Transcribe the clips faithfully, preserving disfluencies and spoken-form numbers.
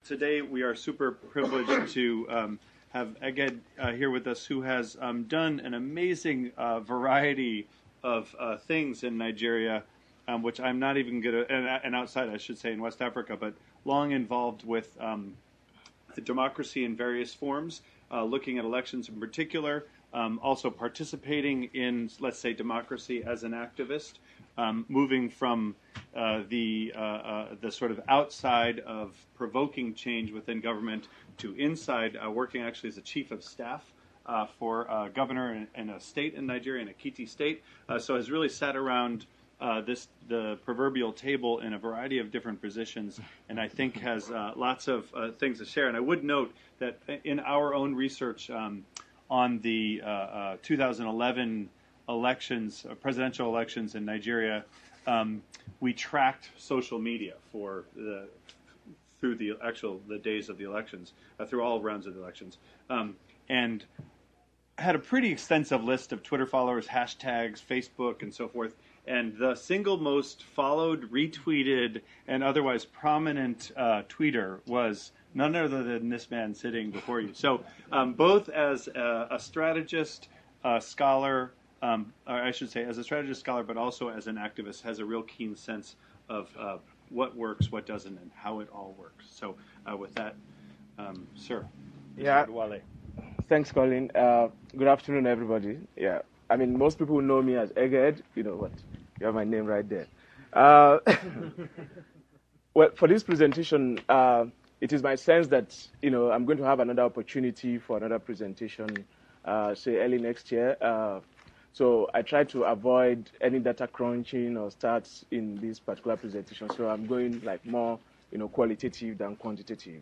today we are super privileged to um, have Eged uh, here with us, who has um, done an amazing uh, variety of uh, things in Nigeria, um, which I'm not even going to, and, and outside, I should say, in West Africa, but long involved with um, democracy in various forms, uh, looking at elections in particular, um, also participating in, let's say, democracy as an activist, um, moving from uh, the uh, uh, the sort of outside of provoking change within government to inside, uh, working actually as a chief of staff uh, for a governor in, in a state in Nigeria, in Ekiti state. Uh, so has really sat around Uh, this the proverbial table in a variety of different positions, and I think has uh, lots of uh, things to share. And I would note that in our own research um, on the uh, uh, two thousand eleven elections, uh, presidential elections in Nigeria, um, we tracked social media for the through the actual the days of the elections, uh, through all rounds of the elections, um, and had a pretty extensive list of Twitter followers, hashtags, Facebook, and so forth. And the single most followed, retweeted, and otherwise prominent uh, tweeter was none other than this man sitting before you. So um, both as a, a strategist, a scholar, um, or I should say as a strategist, scholar, but also as an activist, has a real keen sense of uh, what works, what doesn't, and how it all works. So uh, with that, um, sir. Yeah. Thanks, Colin. Uh, good afternoon, everybody. Yeah. I mean, most people know me as Eged. You know what? You have my name right there. Uh, well, for this presentation, uh, it is my sense that, you know, I'm going to have another opportunity for another presentation, uh, say, early next year. Uh, so I try to avoid any data crunching or stats in this particular presentation. So I'm going, like, more, you know, qualitative than quantitative.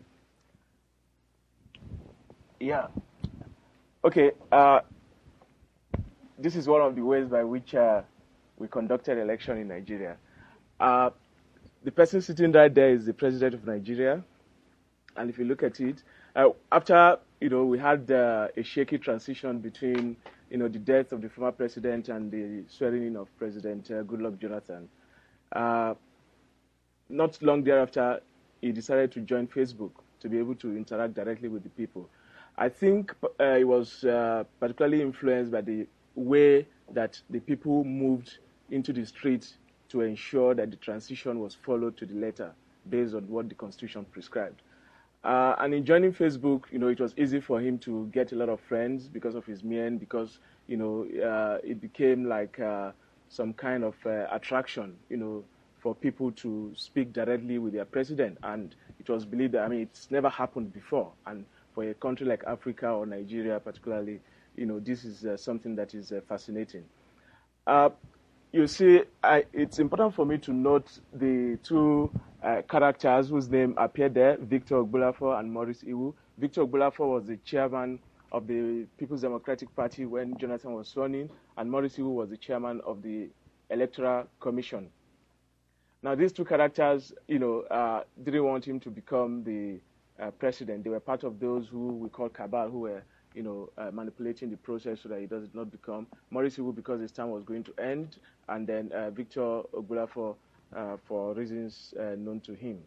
Yeah. Okay. Uh, This is one of the ways by which uh, we conducted election in Nigeria. Uh, the person sitting right there is the president of Nigeria. And if you look at it, uh, after, you know, we had uh, a shaky transition between, you know, the death of the former president and the swearing in of President uh, Goodluck Jonathan. Uh, not long thereafter, he decided to join Facebook to be able to interact directly with the people. I think uh, it was uh, particularly influenced by the way that the people moved into the streets to ensure that the transition was followed to the letter based on what the Constitution prescribed. Uh, and in joining Facebook, you know, it was easy for him to get a lot of friends because of his mien, because, you know, uh, it became like uh, some kind of uh, attraction, you know, for people to speak directly with their president. And it was believed that, I mean, it's never happened before. And for a country like Africa or Nigeria particularly, you know, this is uh, something that is uh, fascinating. Uh, you see, I, it's important for me to note the two uh, characters whose name appear there, Victor Ogbolafor and Maurice Iwu. Victor Ogbolafor was the chairman of the People's Democratic Party when Jonathan was sworn in, and Maurice Iwu was the chairman of the Electoral Commission. Now, these two characters, you know, uh, didn't want him to become the uh, president. They were part of those who we call cabal, who were you know, uh, manipulating the process so that he does not become Maurice Iwu because his time was going to end, and then uh, Victor Ogbolafor uh, for reasons uh, known to him.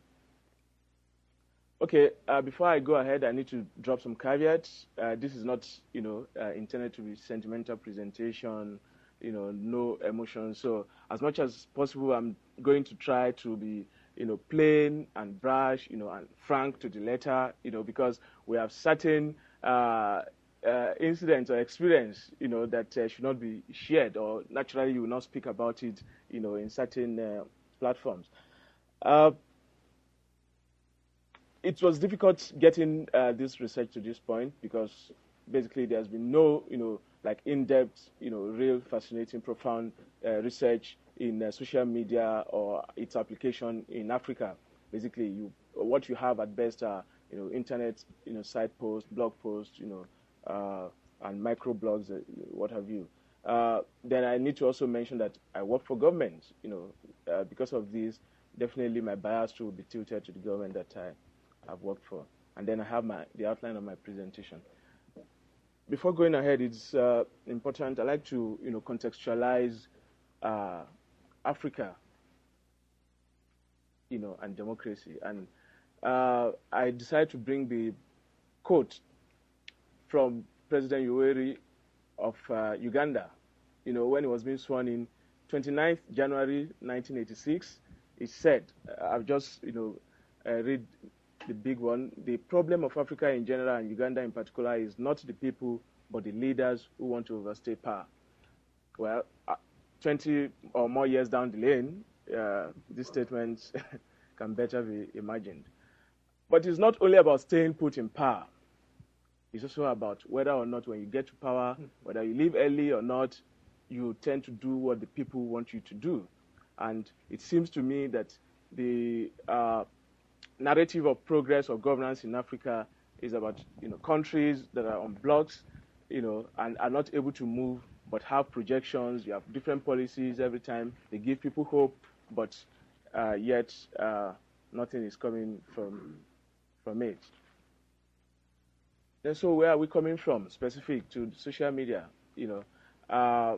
Okay, uh, before I go ahead, I need to drop some caveats. Uh, this is not, you know, uh, intended to be sentimental presentation, you know, no emotion. So as much as possible, I'm going to try to be, you know, plain and brash, you know, and frank to the letter, you know, because we have certain uh, Uh, incidents or experience, you know, that uh, should not be shared, or naturally you will not speak about it, you know, in certain uh, platforms. Uh, it was difficult getting uh, this research to this point because basically there's been no, you know, like in-depth, you know, real fascinating, profound uh, research in uh, social media or its application in Africa. Basically, you what you have at best are, you know, internet, you know, site posts, blog posts, you know, Uh, and microblogs, uh, what have you. Uh, then I need to also mention that I work for government. You know, uh, because of this, definitely my bias will be tilted to the government that I have worked for. And then I have my the outline of my presentation. Before going ahead, it's uh, important. I like to, you know, contextualize uh, Africa, you know, and democracy. And uh, I decided to bring the quote from President Yoweri of uh, Uganda. You know, when he was being sworn in, twenty-ninth January nineteen eighty-six, he said, uh, I've just, you know, uh, read the big one. The problem of Africa in general and Uganda in particular is not the people, but the leaders who want to overstay power. Well, uh, twenty or more years down the lane, uh, these statements can better be imagined. But it's not only about staying put in power. It's also about whether or not when you get to power, whether you leave early or not, you tend to do what the people want you to do. And it seems to me that the uh, narrative of progress or governance in Africa is about, you know, countries that are on blocks, you know, and are not able to move, but have projections. You have different policies every time. They give people hope, but uh, yet uh, nothing is coming from from it. And so where are we coming from, specific to social media? You know, uh,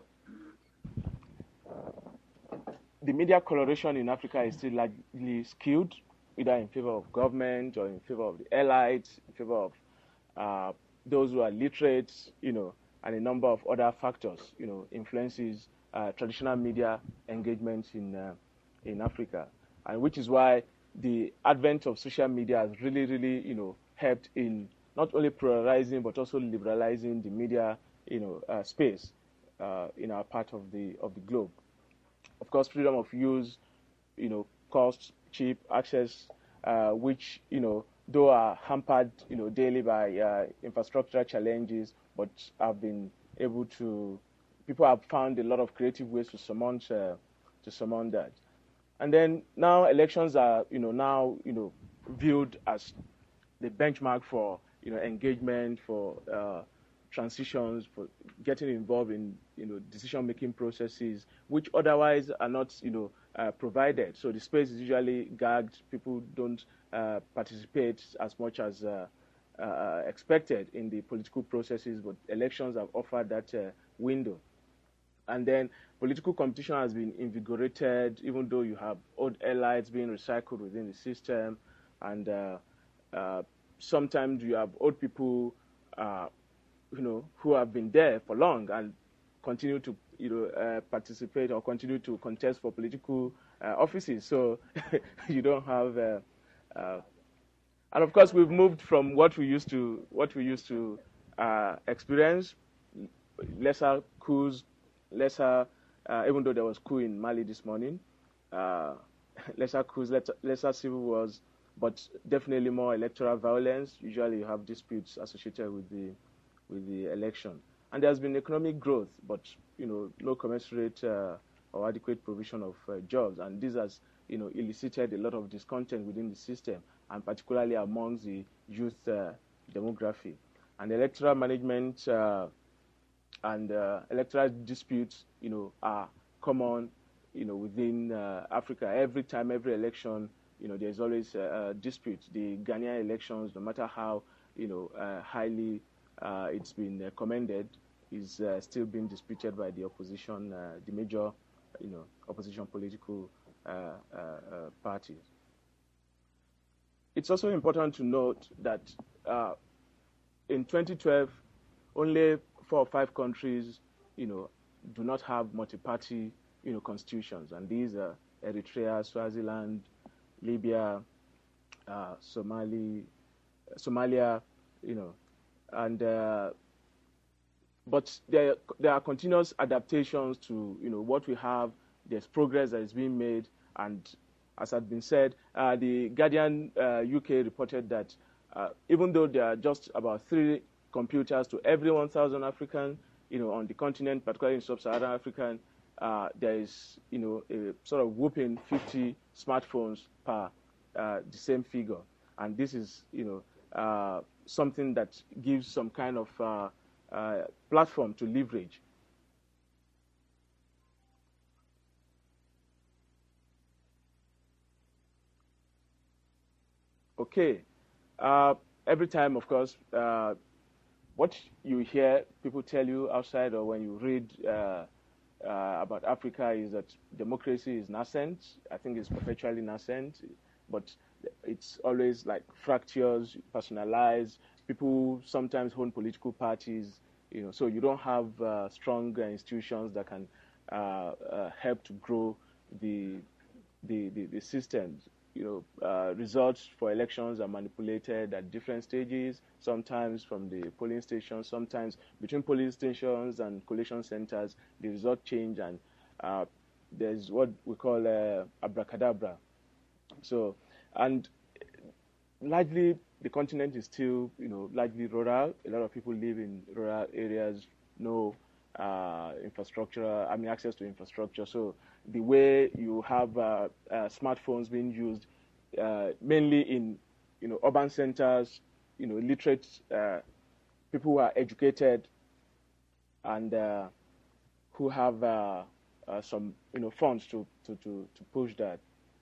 the media coloration in Africa is still largely skewed, either in favor of government or in favor of the elites, in favor of uh, those who are literate, you know, and a number of other factors, you know, influences uh, traditional media engagement in uh, in Africa, and which is why the advent of social media has really, really, you know, helped in not only pluralizing but also liberalizing the media, you know, uh, space uh, in our part of the of the globe. Of course, freedom of use, you know, cost, cheap access, uh, which, you know, though are hampered, you know, daily by uh, infrastructural challenges, but have been able to, people have found a lot of creative ways to surmount uh, to surmount that. And then now elections are, you know, now, you know, viewed as the benchmark for, you know, engagement, for uh, transitions, for getting involved in, you know, decision-making processes, which otherwise are not, you know, uh, provided. So the space is usually gagged. People don't uh, participate as much as uh, uh, expected in the political processes, but elections have offered that uh, window. And then political competition has been invigorated, even though you have old elites being recycled within the system, and uh, uh, sometimes you have old people, uh, you know, who have been there for long and continue to, you know, uh, participate or continue to contest for political uh, offices. So you don't have, uh, uh, and of course we've moved from what we used to what we used to uh, experience, lesser coups, lesser, uh, even though there was coup in Mali this morning, uh, lesser coups, lesser, lesser civil wars, but definitely more electoral violence. Usually you have disputes associated with the with the election. And there's been economic growth, but, you know, no commensurate uh, or adequate provision of uh, jobs. And this has, you know, elicited a lot of discontent within the system, and particularly amongst the youth uh, demography. And electoral management uh, and uh, electoral disputes, you know, are common, you know, within uh, Africa. Every time, every election, you know, there's always a, a dispute. The Ghanaian elections, no matter how, you know, uh, highly uh, it's been uh, commended, is uh, still being disputed by the opposition, uh, the major, you know, opposition political uh, uh, uh, parties. It's also important to note that uh, in twenty twelve, only four or five countries, you know, do not have multi-party, you know, constitutions, and these are Eritrea, Swaziland, Libya, uh, Somali, Somalia, you know, and uh, but there there are continuous adaptations to, you know, what we have. There's progress that is being made, and as had been said, uh, the Guardian uh, U K reported that uh, even though there are just about three computers to every one thousand African, you know, on the continent, particularly in sub-Saharan African, uh, there is, you know, a sort of whooping fifty smartphones per uh, the same figure, and this is, you know, uh, something that gives some kind of uh, uh, platform to leverage. Okay, uh, every time, of course, uh, what you hear people tell you outside or when you read uh, uh, about Africa is that democracy is nascent. I think it's perpetually nascent, but it's always like fractures, personalized. People sometimes own political parties, you know, so you don't have uh, strong uh, institutions that can uh, uh, help to grow the the, the, the systems. You know, uh, results for elections are manipulated at different stages, sometimes from the polling stations, sometimes between polling stations and collation centers, the result change, and uh, there's what we call uh, abracadabra. So, and largely the continent is still, you know, largely rural. A lot of people live in rural areas, no uh, infrastructure, I mean, access to infrastructure. So the way you have uh, uh, smartphones being used uh, mainly in, you know, urban centers, you know, literate uh, people who are educated and uh, who have uh, uh, some, you know, funds to, to, to, to push that.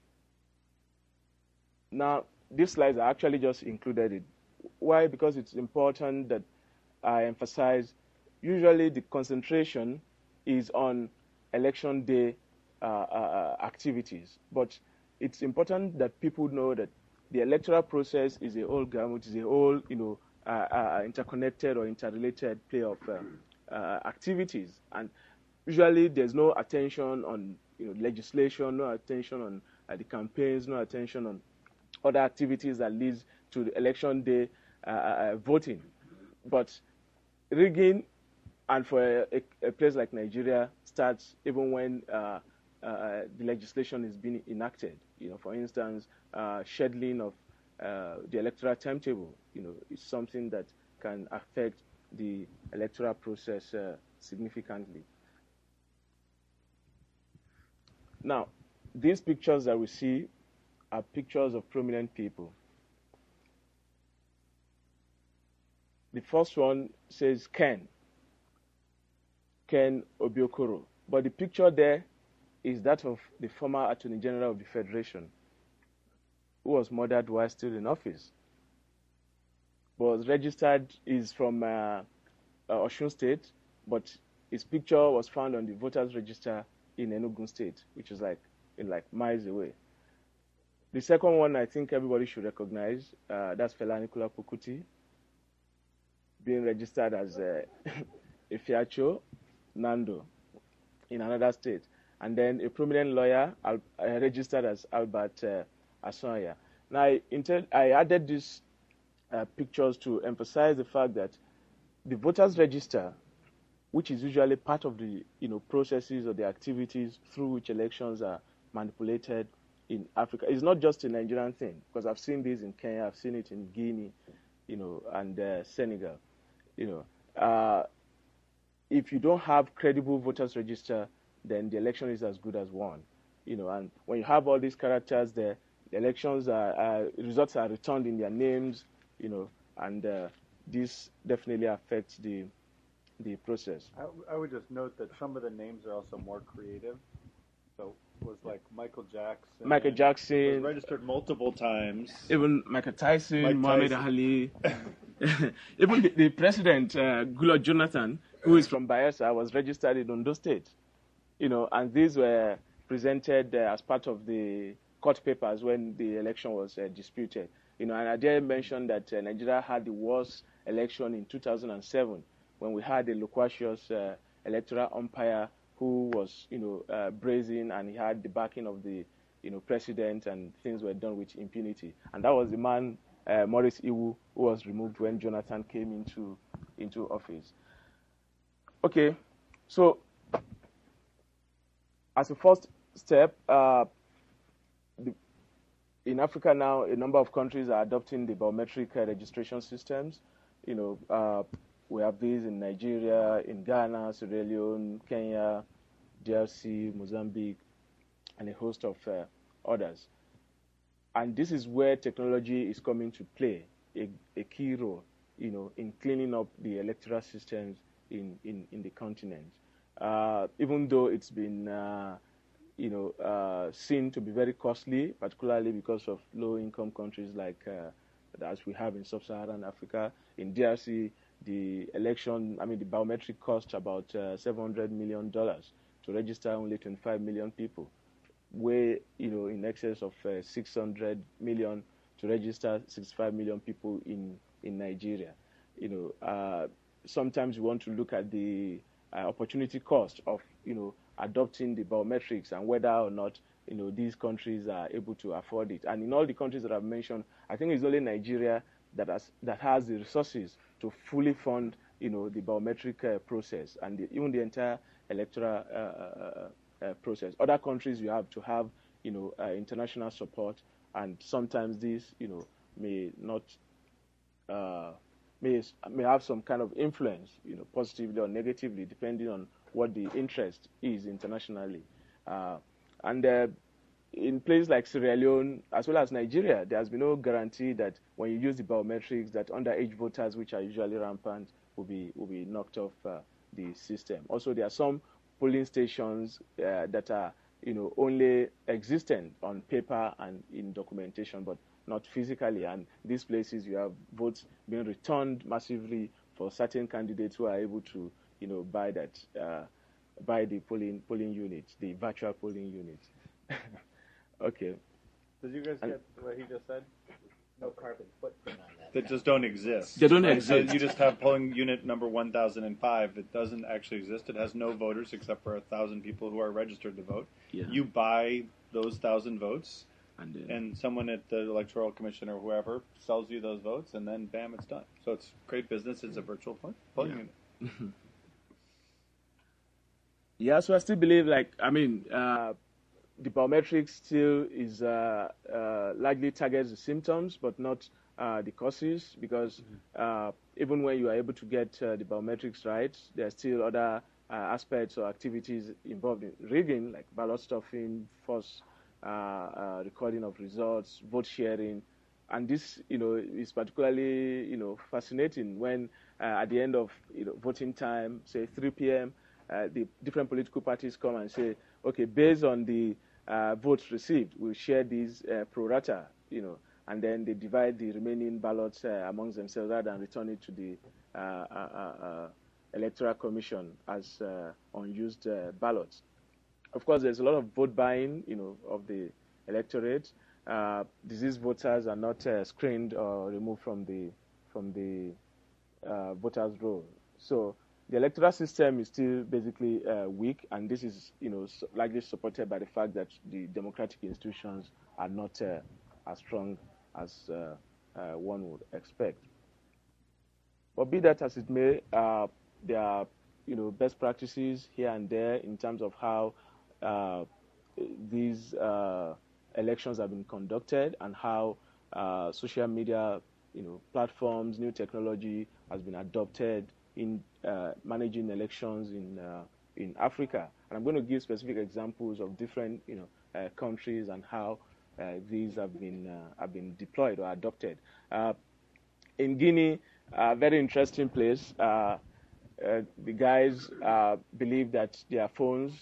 Now, these slides are actually just included it. Why? Because it's important that I emphasize, usually the concentration is on election day uh, uh, activities. But it's important that people know that the electoral process is a whole gamut, is a whole, you know, uh, uh, interconnected or interrelated play of uh, uh, activities. And usually there's no attention on, you know, legislation, no attention on uh, the campaigns, no attention on other activities that leads to the election day uh, uh, voting. But rigging, and for a, a place like Nigeria, starts even when uh, uh, the legislation is being enacted. You know, for instance, uh, scheduling of uh, the electoral timetable, you know, is something that can affect the electoral process uh, significantly. Now, these pictures that we see are pictures of prominent people. The first one says Ken, Ken Obiokoro. But the picture there is that of the former Attorney General of the Federation, who was murdered while still in office. Was registered, is from uh, uh, Osun State, but his picture was found on the voters register in Enugu State, which is like in like miles away. The second one I think everybody should recognize, uh, that's Fela Anikulapo Kuti, being registered as uh, Ifiacho Nando in another state. And then a prominent lawyer uh, registered as Albert uh, Asanya. Now, I, I added these uh, pictures to emphasize the fact that the voters register, which is usually part of the, you know, processes or the activities through which elections are manipulated in Africa. It's not just a Nigerian thing, because I've seen this in Kenya, I've seen it in Guinea, you know, and uh, Senegal. You know, uh, if you don't have credible voters register, then the election is as good as won. You know, and when you have all these characters there, the elections are, uh, results are returned in their names, you know, and uh, this definitely affects the the process. I, I would just note that some of the names are also more creative. So it was like Michael Jackson. Michael Jackson. Was registered multiple times. Even Michael Tyson, Mike Muhammad Tyson. Ali. Even the, the president, uh, Goodluck Jonathan, who is from Bayelsa, was registered in Ondo State. You know, and these were presented uh, as part of the court papers when the election was uh, disputed. You know, and I dare mention that uh, Nigeria had the worst election in two thousand seven when we had a loquacious uh, electoral umpire who was, you know, uh, brazen, and he had the backing of the, you know, president, and things were done with impunity. And that was the man, uh, Maurice Iwu, who was removed when Jonathan came into into office. Okay, so as a first step, uh, the, in Africa now, a number of countries are adopting the biometric uh, registration systems. You know, uh, we have these in Nigeria, in Ghana, Sierra Leone, Kenya, D R C, Mozambique, and a host of uh, others. And this is where technology is coming to play a, a key role, you know, in cleaning up the electoral systems in, in, in the continent. Uh, even though it's been, uh, you know, uh, seen to be very costly, particularly because of low-income countries like uh, as we have in sub-Saharan Africa. In D R C, the election, I mean, the biometric cost about uh, seven hundred million dollars to register only twenty-five million people. way, you know, in excess of uh, six hundred million to register sixty-five million people in, in Nigeria. You know, uh, sometimes you want to look at the uh, opportunity cost of, you know, adopting the biometrics and whether or not, you know, these countries are able to afford it. And in all the countries that I've mentioned, I think it's only Nigeria that has, that has the resources to fully fund, you know, the biometric uh, process and the, even the entire electoral uh, uh, uh, process. Other countries, you have to have, you know, uh, international support, and sometimes these, you know, may not, uh, may, may have some kind of influence, you know, positively or negatively, depending on what the interest is internationally. Uh, and uh, in places like Sierra Leone, as well as Nigeria, there has been no guarantee that when you use the biometrics, that underage voters, which are usually rampant, will be will be knocked off uh, the system. Also, there are some polling stations uh, that are, you know, only existent on paper and in documentation, but not physically. And these places, you have votes being returned massively for certain candidates who are able to, you know, buy that, uh, buy the polling polling units, the virtual polling units. Okay. Did you guys And, get what he just said? No carbon footprint on that. That just don't exist. They don't right? exist. So you just have polling unit number one thousand five. It doesn't actually exist. It has no voters except for a thousand people who are registered to vote. Yeah. You buy those thousand votes, And, uh, and someone at the Electoral Commission or whoever sells you those votes, and then bam, it's done. So it's great business. It's a virtual poll- polling Yeah. unit. Yeah, so I still believe, like, I mean, uh, the biometrics still is uh, uh, largely targets the symptoms, but not uh, the causes, because uh, even when you are able to get uh, the biometrics right, there are still other uh, aspects or activities involved in rigging, like ballot stuffing, false uh, uh, recording of results, vote sharing. And this, you know, is particularly, you know, fascinating when uh, at the end of, you know, voting time, say three p m, uh, the different political parties come and say, okay, based on the uh, votes received, we'll share these uh, pro rata, you know, and then they divide the remaining ballots uh, amongst themselves rather than return it to the uh, uh, uh, Electoral Commission as uh, unused uh, ballots. Of course, there's a lot of vote buying, you know, of the electorate. Uh, diseased voters are not uh, screened or removed from the from the uh, voters' roll. So the electoral system is still basically uh, weak, and this is, you know, largely supported by the fact that the democratic institutions are not uh, as strong as uh, uh, one would expect. But be that as it may, uh, there are, you know, best practices here and there in terms of how uh, these uh, elections have been conducted and how uh, social media, you know, platforms, new technology has been adopted in uh, managing elections in uh, in Africa. And I'm going to give specific examples of different, you know, uh, countries and how uh, these have been uh, have been deployed or adopted. Uh, in Guinea, a very interesting place. Uh, uh, the guys uh, believe that their phones,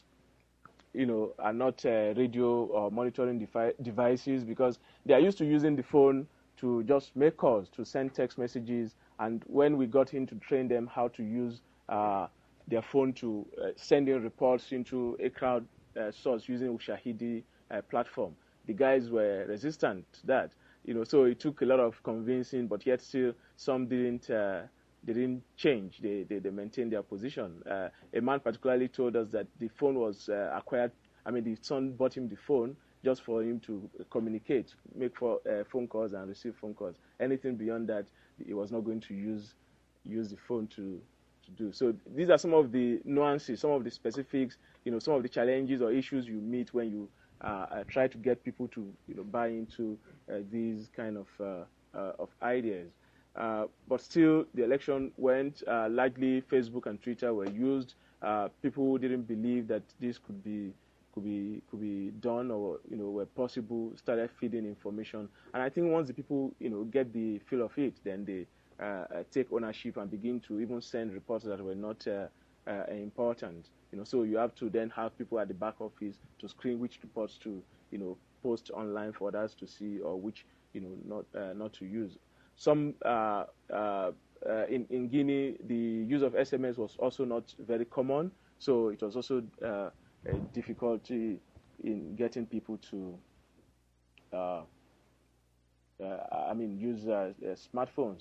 you know, are not uh, radio or monitoring devi devices, because they are used to using the phone to just make calls, to send text messages. And when we got in to train them how to use uh, their phone to uh, send in reports into a crowd uh, source using Ushahidi uh, platform, the guys were resistant to that. You know, so it took a lot of convincing, but yet still some didn't uh, they didn't change. They, they, they maintained their position. Uh, a man particularly told us that the phone was uh, acquired, I mean, the son bought him the phone just for him to communicate, make for, uh, phone calls and receive phone calls. Anything beyond that, he was not going to use use the phone to, to do. So these are some of the nuances, some of the specifics, you know, some of the challenges or issues you meet when you uh, uh, try to get people to, you know, buy into uh, these kind of, uh, uh, of ideas. Uh, but still, the election went. Uh, largely, Facebook and Twitter were used. Uh, people didn't believe that this could be could be could be done, or, you know, were possible. Started feeding information, and I think once the people, you know, get the feel of it, then they uh, take ownership and begin to even send reports that were not uh, uh, important. You know, so you have to then have people at the back office to screen which reports to, you know, post online for others to see, or which, you know, not uh, not to use. Some uh, uh, uh, in, in Guinea, the use of S M S was also not very common, so it was also uh, a difficulty in getting people to, uh, uh, I mean, use uh, uh, smartphones.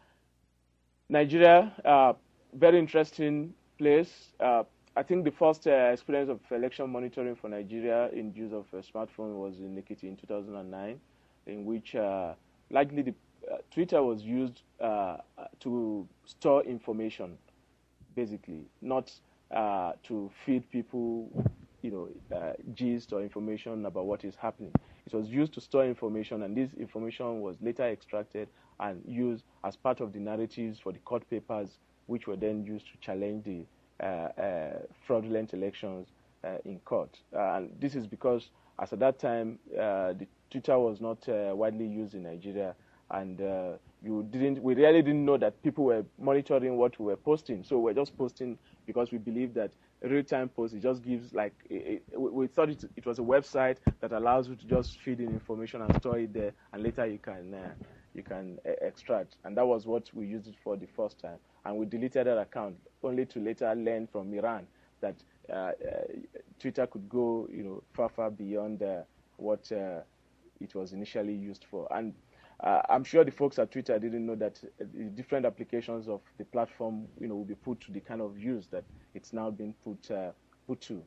Nigeria, uh, very interesting place. Uh, I think the first uh, experience of election monitoring for Nigeria in use of a smartphone was in Ekiti in two thousand nine, in which uh, likely the uh, Twitter was used uh, to store information, basically, not uh, to feed people, you know, uh, gist or information about what is happening. It was used to store information, and this information was later extracted and used as part of the narratives for the court papers, which were then used to challenge the uh, uh, fraudulent elections uh, in court. Uh, and this is because, as at that time, uh, the Twitter was not uh, widely used in Nigeria, and uh, you didn't. We really didn't know that people were monitoring what we were posting. So we're just posting because we believe that real-time post, it just gives like it, it, we thought it, it was a website that allows you to just feed in information and store it there, and later you can uh, you can uh, extract. And that was what we used it for the first time. And we deleted that account only to later learn from Iran that uh, uh, Twitter could go, you know, far far beyond uh, what uh, it was initially used for. And uh, I'm sure the folks at Twitter didn't know that the different applications of the platform, you know, will be put to the kind of use that it's now been put uh, put to.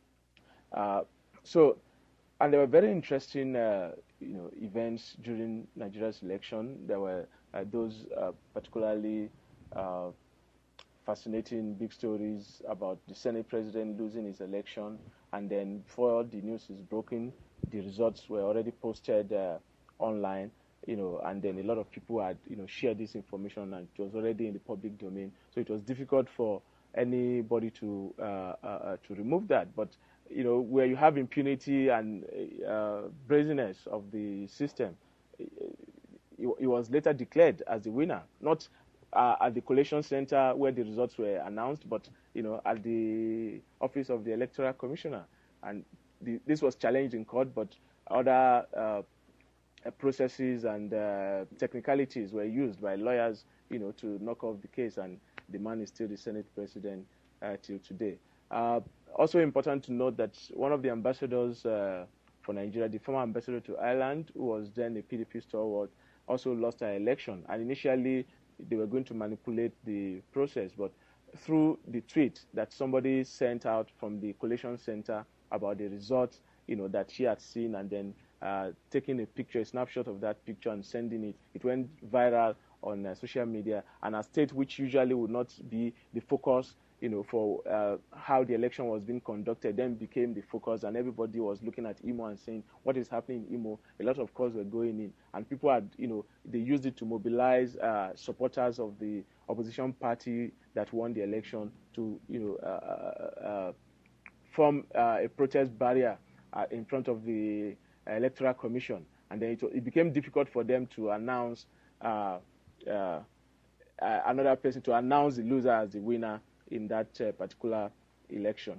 Uh, so, and there were very interesting, uh, you know, events during Nigeria's election. There were uh, those uh, particularly uh, fascinating big stories about the Senate president losing his election, and then before the news is broken, the results were already posted uh, online. You know, and then a lot of people had, you know, shared this information, and it was already in the public domain. So it was difficult for anybody to uh, uh, uh, to remove that. But you know, where you have impunity and uh, brazenness of the system, it, it was later declared as the winner, not uh, at the collation center where the results were announced, but you know, at the office of the Electoral Commissioner. And the, this was challenged in court, but other uh, processes and uh, technicalities were used by lawyers, you know, to knock off the case, and the man is still the Senate president uh, till today. Uh, also important to note that one of the ambassadors uh, for Nigeria, the former ambassador to Ireland, who was then a P D P stalwart, also lost her election. And initially, they were going to manipulate the process, but through the tweet that somebody sent out from the collation center about the results, you know, that she had seen, and then uh, taking a picture, a snapshot of that picture and sending it, it went viral on uh, social media. And a state which usually would not be the focus, you know, for uh, how the election was being conducted, then became the focus, and everybody was looking at Imo and saying, what is happening in Imo? A lot of calls were going in, and people had, you know, they used it to mobilize uh, supporters of the opposition party that won the election to, you know, uh, uh, form uh, a protest barrier uh, in front of the Electoral Commission, and then it, it became difficult for them to announce uh, uh, uh, another person to announce the loser as the winner in that uh, particular election.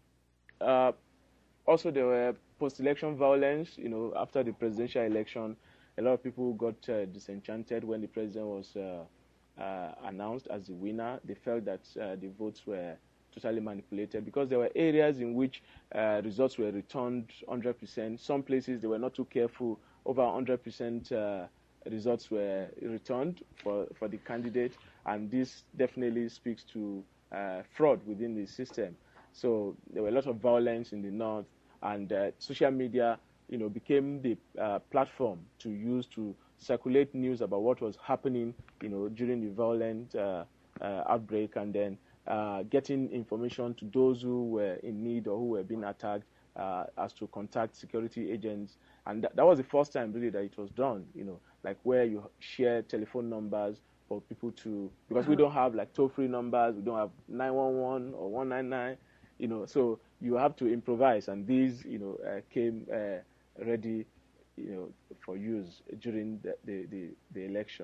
Uh, also, there were post-election violence. You know, after the presidential election, a lot of people got uh, disenchanted when the president was uh, uh, announced as the winner. They felt that uh, the votes were totally manipulated because there were areas in which uh, results were returned one hundred percent. Some places they were not too careful. Over one hundred percent uh, results were returned for, for the candidate, and this definitely speaks to uh, fraud within the system. So there were a lot of violence in the north, and uh, social media, you know, became the uh, platform to use to circulate news about what was happening, you know, during the violent uh, uh, outbreak, and then Uh, getting information to those who were in need or who were being attacked uh, as to contact security agents. And th that was the first time really that it was done, you know, like where you share telephone numbers for people to, because we don't have like toll-free numbers, we don't have nine one one or one nine nine, you know, so you have to improvise, and these, you know, uh, came uh, ready, you know, for use during the, the, the, the election.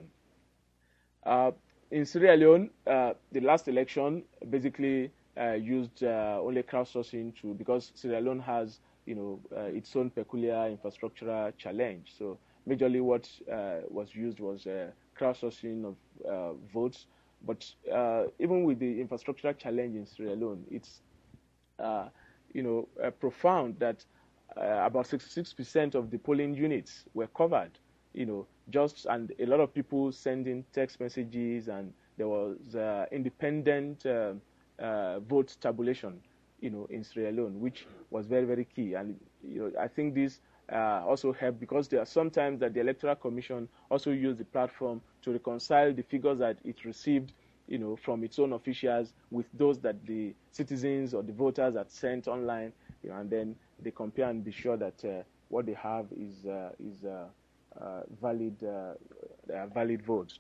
Uh, In Sierra Leone, uh, the last election basically uh, used uh, only crowdsourcing to, because Sierra Leone has, you know, uh, its own peculiar infrastructural challenge. So majorly what uh, was used was uh, crowdsourcing of uh, votes. But uh, even with the infrastructural challenge in Sierra Leone, it's, uh, you know, uh, profound that uh, about sixty-six percent of the polling units were covered. You know, just and a lot of people sending text messages, and there was uh, independent uh, uh, vote tabulation, you know, in Sierra Leone, which was very, very key. And you know, I think this uh, also helped, because there are sometimes that the Electoral Commission also used the platform to reconcile the figures that it received, you know, from its own officials with those that the citizens or the voters had sent online, you know, and then they compare and be sure that uh, what they have is uh, is uh, uh, valid uh, valid votes.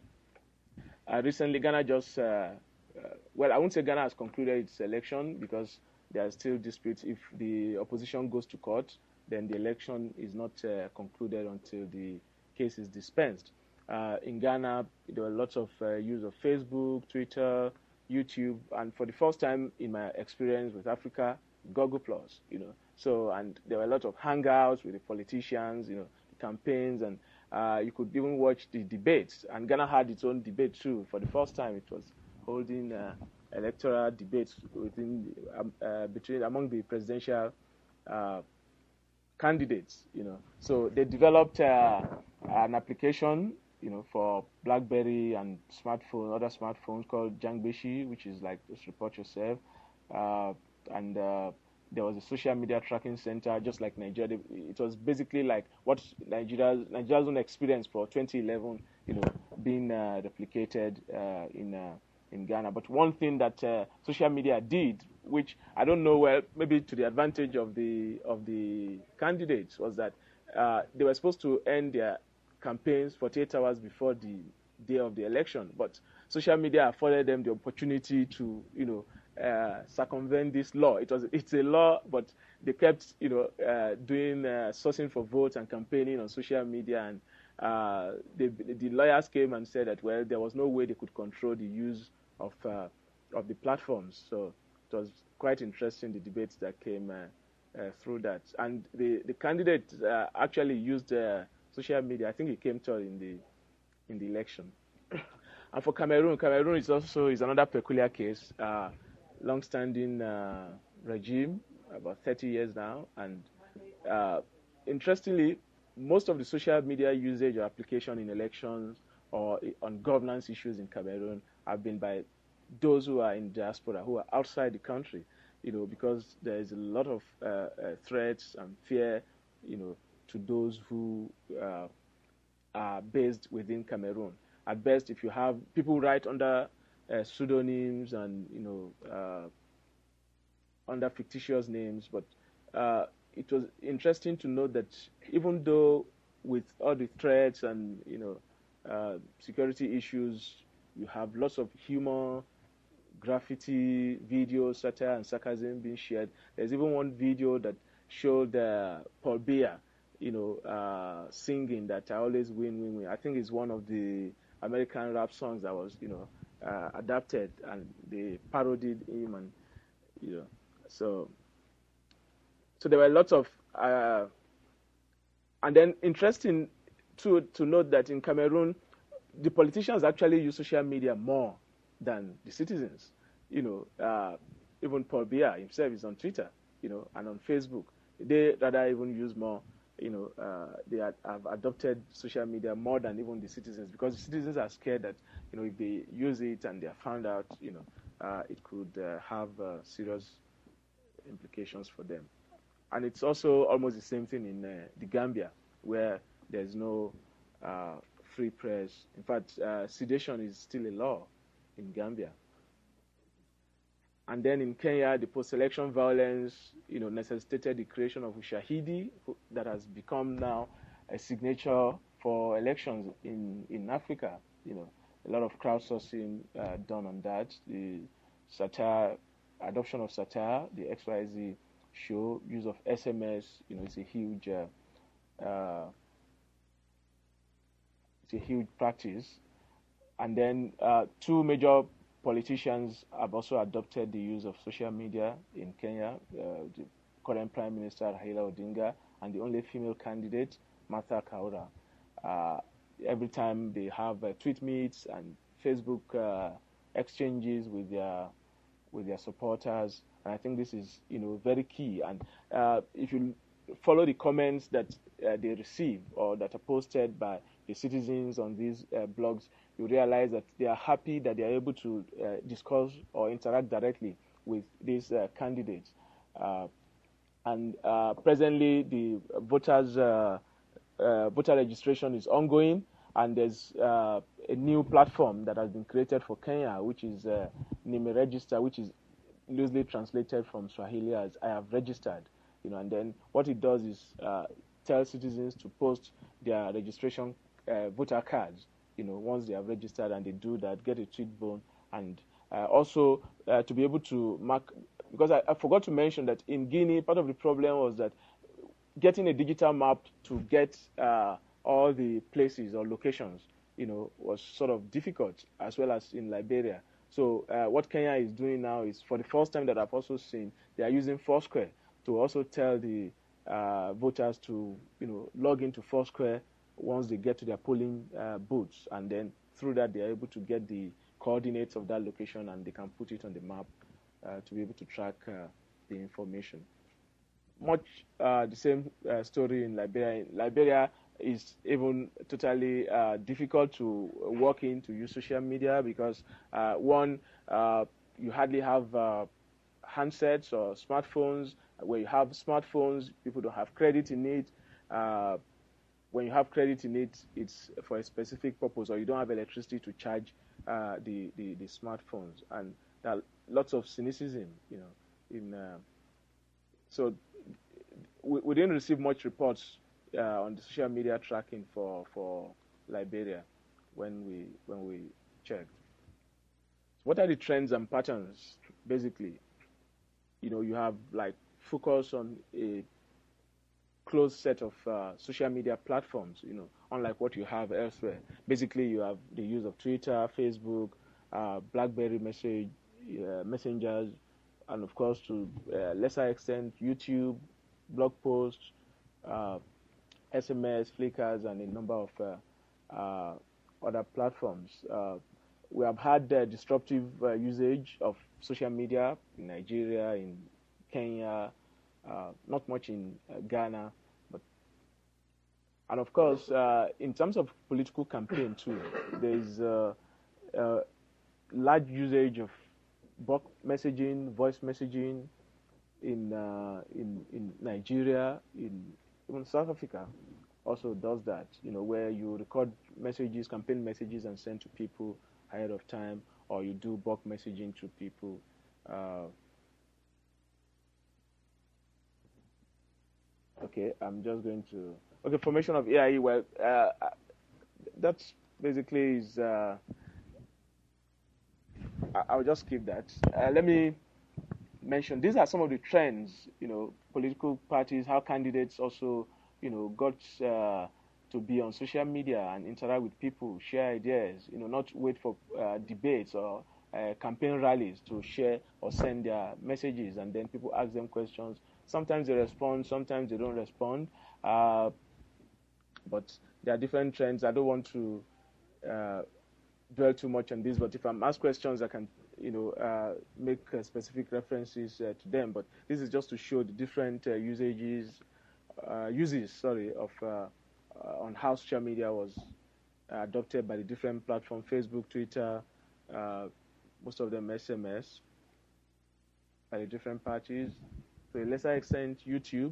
Uh, recently, Ghana just uh, uh, well, I won't say Ghana has concluded its election, because there are still disputes. If the opposition goes to court, then the election is not uh, concluded until the case is dispensed. Uh, in Ghana, there were lots of uh, use of Facebook, Twitter, YouTube, and for the first time in my experience with Africa, Google Plus. You know, so and there were a lot of hangouts with the politicians. You know, the campaigns, and uh, you could even watch the debates. And Ghana had its own debate too. For the first time, it was holding uh, electoral debates within um, uh, between among the presidential uh, candidates. You know, so they developed uh, an application, you know, for BlackBerry and smartphone, other smartphones, called Jangbeshi, which is like just report yourself. Uh, and uh, there was a social media tracking center, just like Nigeria. It was basically like what Nigeria's Nigeria's own experience for twenty eleven, you know, being uh, replicated uh, in uh, in Ghana. But one thing that uh, social media did, which I don't know, well, maybe to the advantage of the of the candidates, was that uh, they were supposed to end their campaigns forty-eight hours before the day of the election, but social media afforded them the opportunity to, you know, uh, circumvent this law. It was it's a law, but they kept, you know, uh, doing uh, sourcing for votes and campaigning on social media, and uh, they, the lawyers came and said that, well, there was no way they could control the use of uh, of the platforms. So it was quite interesting, the debates that came uh, uh, through that, and the the candidate uh, actually used Uh, social media. I think he came third in the in the election. And for Cameroon, Cameroon is also is another peculiar case. Uh, long-standing uh, regime, about thirty years now, and uh, interestingly, most of the social media usage or application in elections or on governance issues in Cameroon have been by those who are in diaspora, who are outside the country. You know, because there is a lot of uh, uh, threats and fear, you know, to those who uh, are based within Cameroon. At best, if you have people write under uh, pseudonyms and, you know, uh, under fictitious names, but uh, it was interesting to note that even though with all the threats and, you know, uh, security issues, you have lots of humor, graffiti, videos, satire, and sarcasm being shared. There's even one video that showed uh, Paul Biya, you know, uh, singing that I always win, win, win. I think it's one of the American rap songs that was, you know, uh, adapted, and they parodied him, and, you know, so, so there were lots of, uh, and then interesting to to note that in Cameroon, the politicians actually use social media more than the citizens. You know, uh, even Paul Biya himself is on Twitter, you know, and on Facebook. They rather even use more. You know, uh, they have adopted social media more than even the citizens, because the citizens are scared that, you know, if they use it and they are found out, you know, uh, it could uh, have uh, serious implications for them. And it's also almost the same thing in uh, the Gambia, where there's no uh, free press. In fact, uh, sedation is still a law in Gambia. And then in Kenya, the post-election violence, you know, necessitated the creation of Ushahidi, that has become now a signature for elections in, in Africa. You know, a lot of crowdsourcing uh, done on that. The satire, adoption of satire, the X Y Z show, use of S M S, you know, it's a huge, uh, uh, it's a huge practice. And then uh, two major politicians have also adopted the use of social media in Kenya, uh, the current Prime Minister Raila Odinga, and the only female candidate, Martha Karua. Uh, every time they have uh, tweet meets and Facebook uh, exchanges with their with their supporters, and I think this is, you know, very key. And uh, if you follow the comments that uh, they receive or that are posted by the citizens on these uh, blogs, you realize that they are happy that they are able to uh, discuss or interact directly with these uh, candidates. Uh, and uh, presently, the voters uh, uh, voter registration is ongoing, and there's uh, a new platform that has been created for Kenya, which is uh, Nime Register, which is loosely translated from Swahili as "I have registered." You know, and then what it does is uh, tell citizens to post their registration uh, voter cards. You know, once they have registered, and they do that, get a tweet bone, and uh, also uh, to be able to mark. Because I, I forgot to mention that in Guinea, part of the problem was that getting a digital map to get uh, all the places or locations, you know, was sort of difficult, as well as in Liberia. So uh, what Kenya is doing now is, for the first time that I've also seen, they are using Foursquare to also tell the uh, voters to, you know, log into Foursquare once they get to their polling uh, booths, and then through that they are able to get the coordinates of that location, and they can put it on the map uh, to be able to track uh, the information. Much uh, the same uh, story in Liberia. In Liberia is even totally uh, difficult to work in, to use social media, because uh, one, uh, you hardly have uh, handsets or smartphones. Where you have smartphones, people don't have credit in it. Uh, when you have credit in it, it's for a specific purpose, or you don't have electricity to charge uh, the, the, the smartphones. And there are lots of cynicism, you know. In uh, so we, we didn't receive much reports uh, on the social media tracking for for Liberia when we when we checked. What are the trends and patterns? Basically, you know, you have like focus on a closed set of uh, social media platforms, you know, unlike what you have elsewhere. Basically, you have the use of Twitter, Facebook, uh, BlackBerry message, uh, messengers, and of course, to a lesser extent, YouTube, blog posts, uh, S M S, Flickrs, and a number of uh, uh, other platforms. Uh, we have had uh, disruptive uh, usage of social media in Nigeria, in Kenya, uh, not much in uh, Ghana, but and of course, uh, in terms of political campaign too, there is uh, uh, large usage of bulk messaging, voice messaging in uh, in in Nigeria, in even South Africa also does that. You know, where you record messages, campaign messages, and send to people ahead of time, or you do bulk messaging to people. Uh, okay, I'm just going to. Okay, formation of A I E. Well, uh, that's basically is. Uh, I'll just skip that. Uh, let me mention, these are some of the trends, you know, political parties, how candidates also, you know, got uh, to be on social media and interact with people, share ideas, you know, not wait for uh, debates or uh, campaign rallies to share or send their messages, and then people ask them questions. Sometimes they respond, sometimes they don't respond. Uh, but there are different trends. I don't want to uh, dwell too much on this, but if I'm asked questions, I can, you know, uh, make uh, specific references uh, to them. But this is just to show the different uh, usages, uh, uses, sorry, of uh, uh, on how social media was uh, adopted by the different platforms: Facebook, Twitter, uh, most of them S M S, by the different parties. To a lesser extent, YouTube.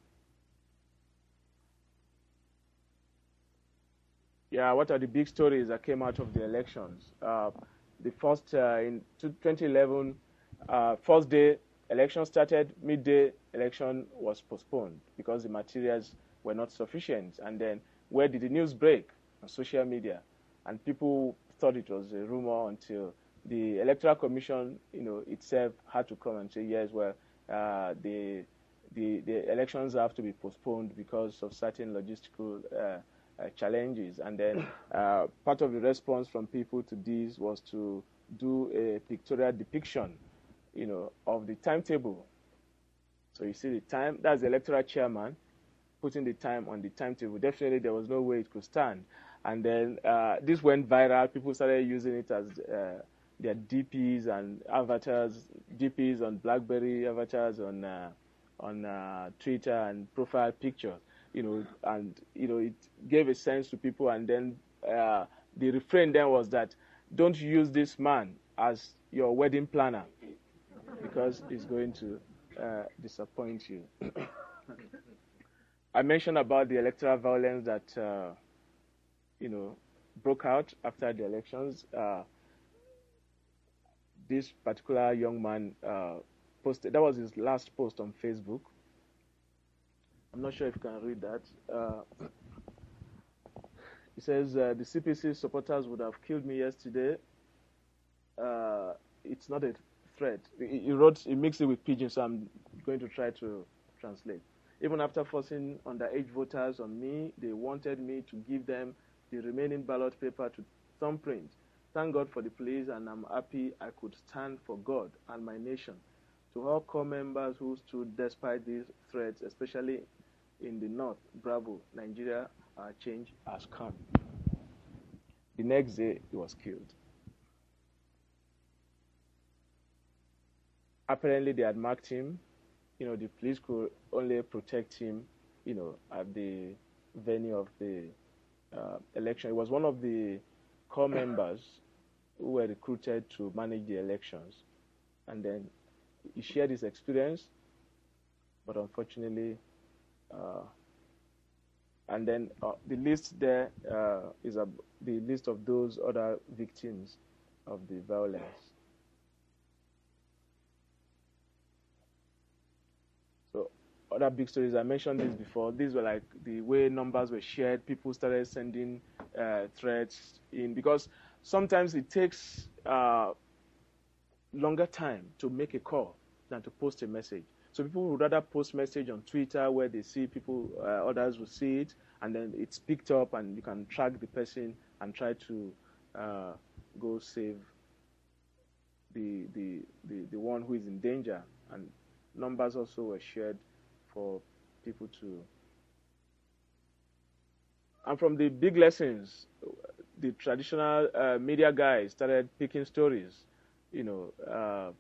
Yeah, what are the big stories that came out of the elections? Uh, the first, uh, in twenty eleven, uh, first day, election started, midday, election was postponed because the materials were not sufficient. And then where did the news break? On social media. And people thought it was a rumor until the Electoral Commission, you know, itself had to come and say, yes, well, uh, the, the, the elections have to be postponed because of certain logistical uh, Uh, challenges. And then uh, part of the response from people to this was to do a pictorial depiction, you know, of the timetable. So you see the time, that's the electoral chairman putting the time on the timetable. Definitely there was no way it could stand. And then uh, this went viral. People started using it as uh, their D Ps and avatars, D Ps on BlackBerry, avatars on uh, on uh, Twitter and profile picture, you know, and you know it gave a sense to people. And then uh, the refrain then was that don't use this man as your wedding planner because he's going to uh, disappoint you. I mentioned about the electoral violence that uh, you know broke out after the elections. Uh, this particular young man uh, posted, that was his last post on Facebook. I'm not sure if you can read that. Uh, he says, uh, the C P C supporters would have killed me yesterday. Uh, it's not a threat. He, he wrote, he mixed it with pidgin, so I'm going to try to translate. Even after forcing underage voters on me, they wanted me to give them the remaining ballot paper to thumbprint. Thank God for the police, and I'm happy I could stand for God and my nation. To all core members who stood despite these threats, especially in the north, bravo, Nigeria, our change has come. The next day, he was killed. Apparently, they had marked him. You know, the police could only protect him, you know, at the venue of the uh, election. It was one of the core members who were recruited to manage the elections. And then he shared his experience, but unfortunately, uh, and then uh, the list there uh, is a, the list of those other victims of the violence. So other big stories, I mentioned this before. These were like the way numbers were shared. People started sending uh, threats in, because sometimes it takes uh, longer time to make a call than to post a message. So people would rather post message on Twitter where they see people, uh, others will see it, and then it's picked up and you can track the person and try to uh, go save the, the, the, the one who is in danger. And numbers also were shared for people to. And from the big lessons, the traditional uh, media guys started picking stories. You know, uh,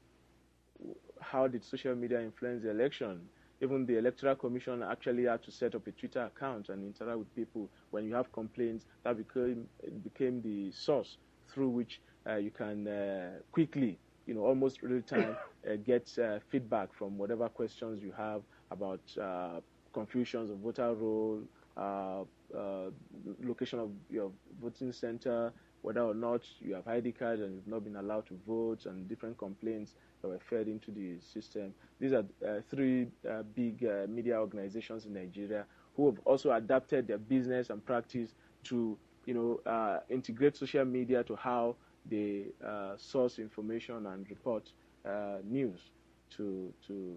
how did social media influence the election? Even the Electoral Commission actually had to set up a Twitter account and interact with people. When you have complaints, that became it became the source through which uh, you can uh, quickly, you know, almost real time, uh, get uh, feedback from whatever questions you have about uh, confusions of voter roll, uh, uh, location of your voting center, whether or not you have I D cards and you've not been allowed to vote, and different complaints that were fed into the system. These are uh, three uh, big uh, media organizations in Nigeria who have also adapted their business and practice to, you know, uh, integrate social media to how they uh, source information and report uh, news to to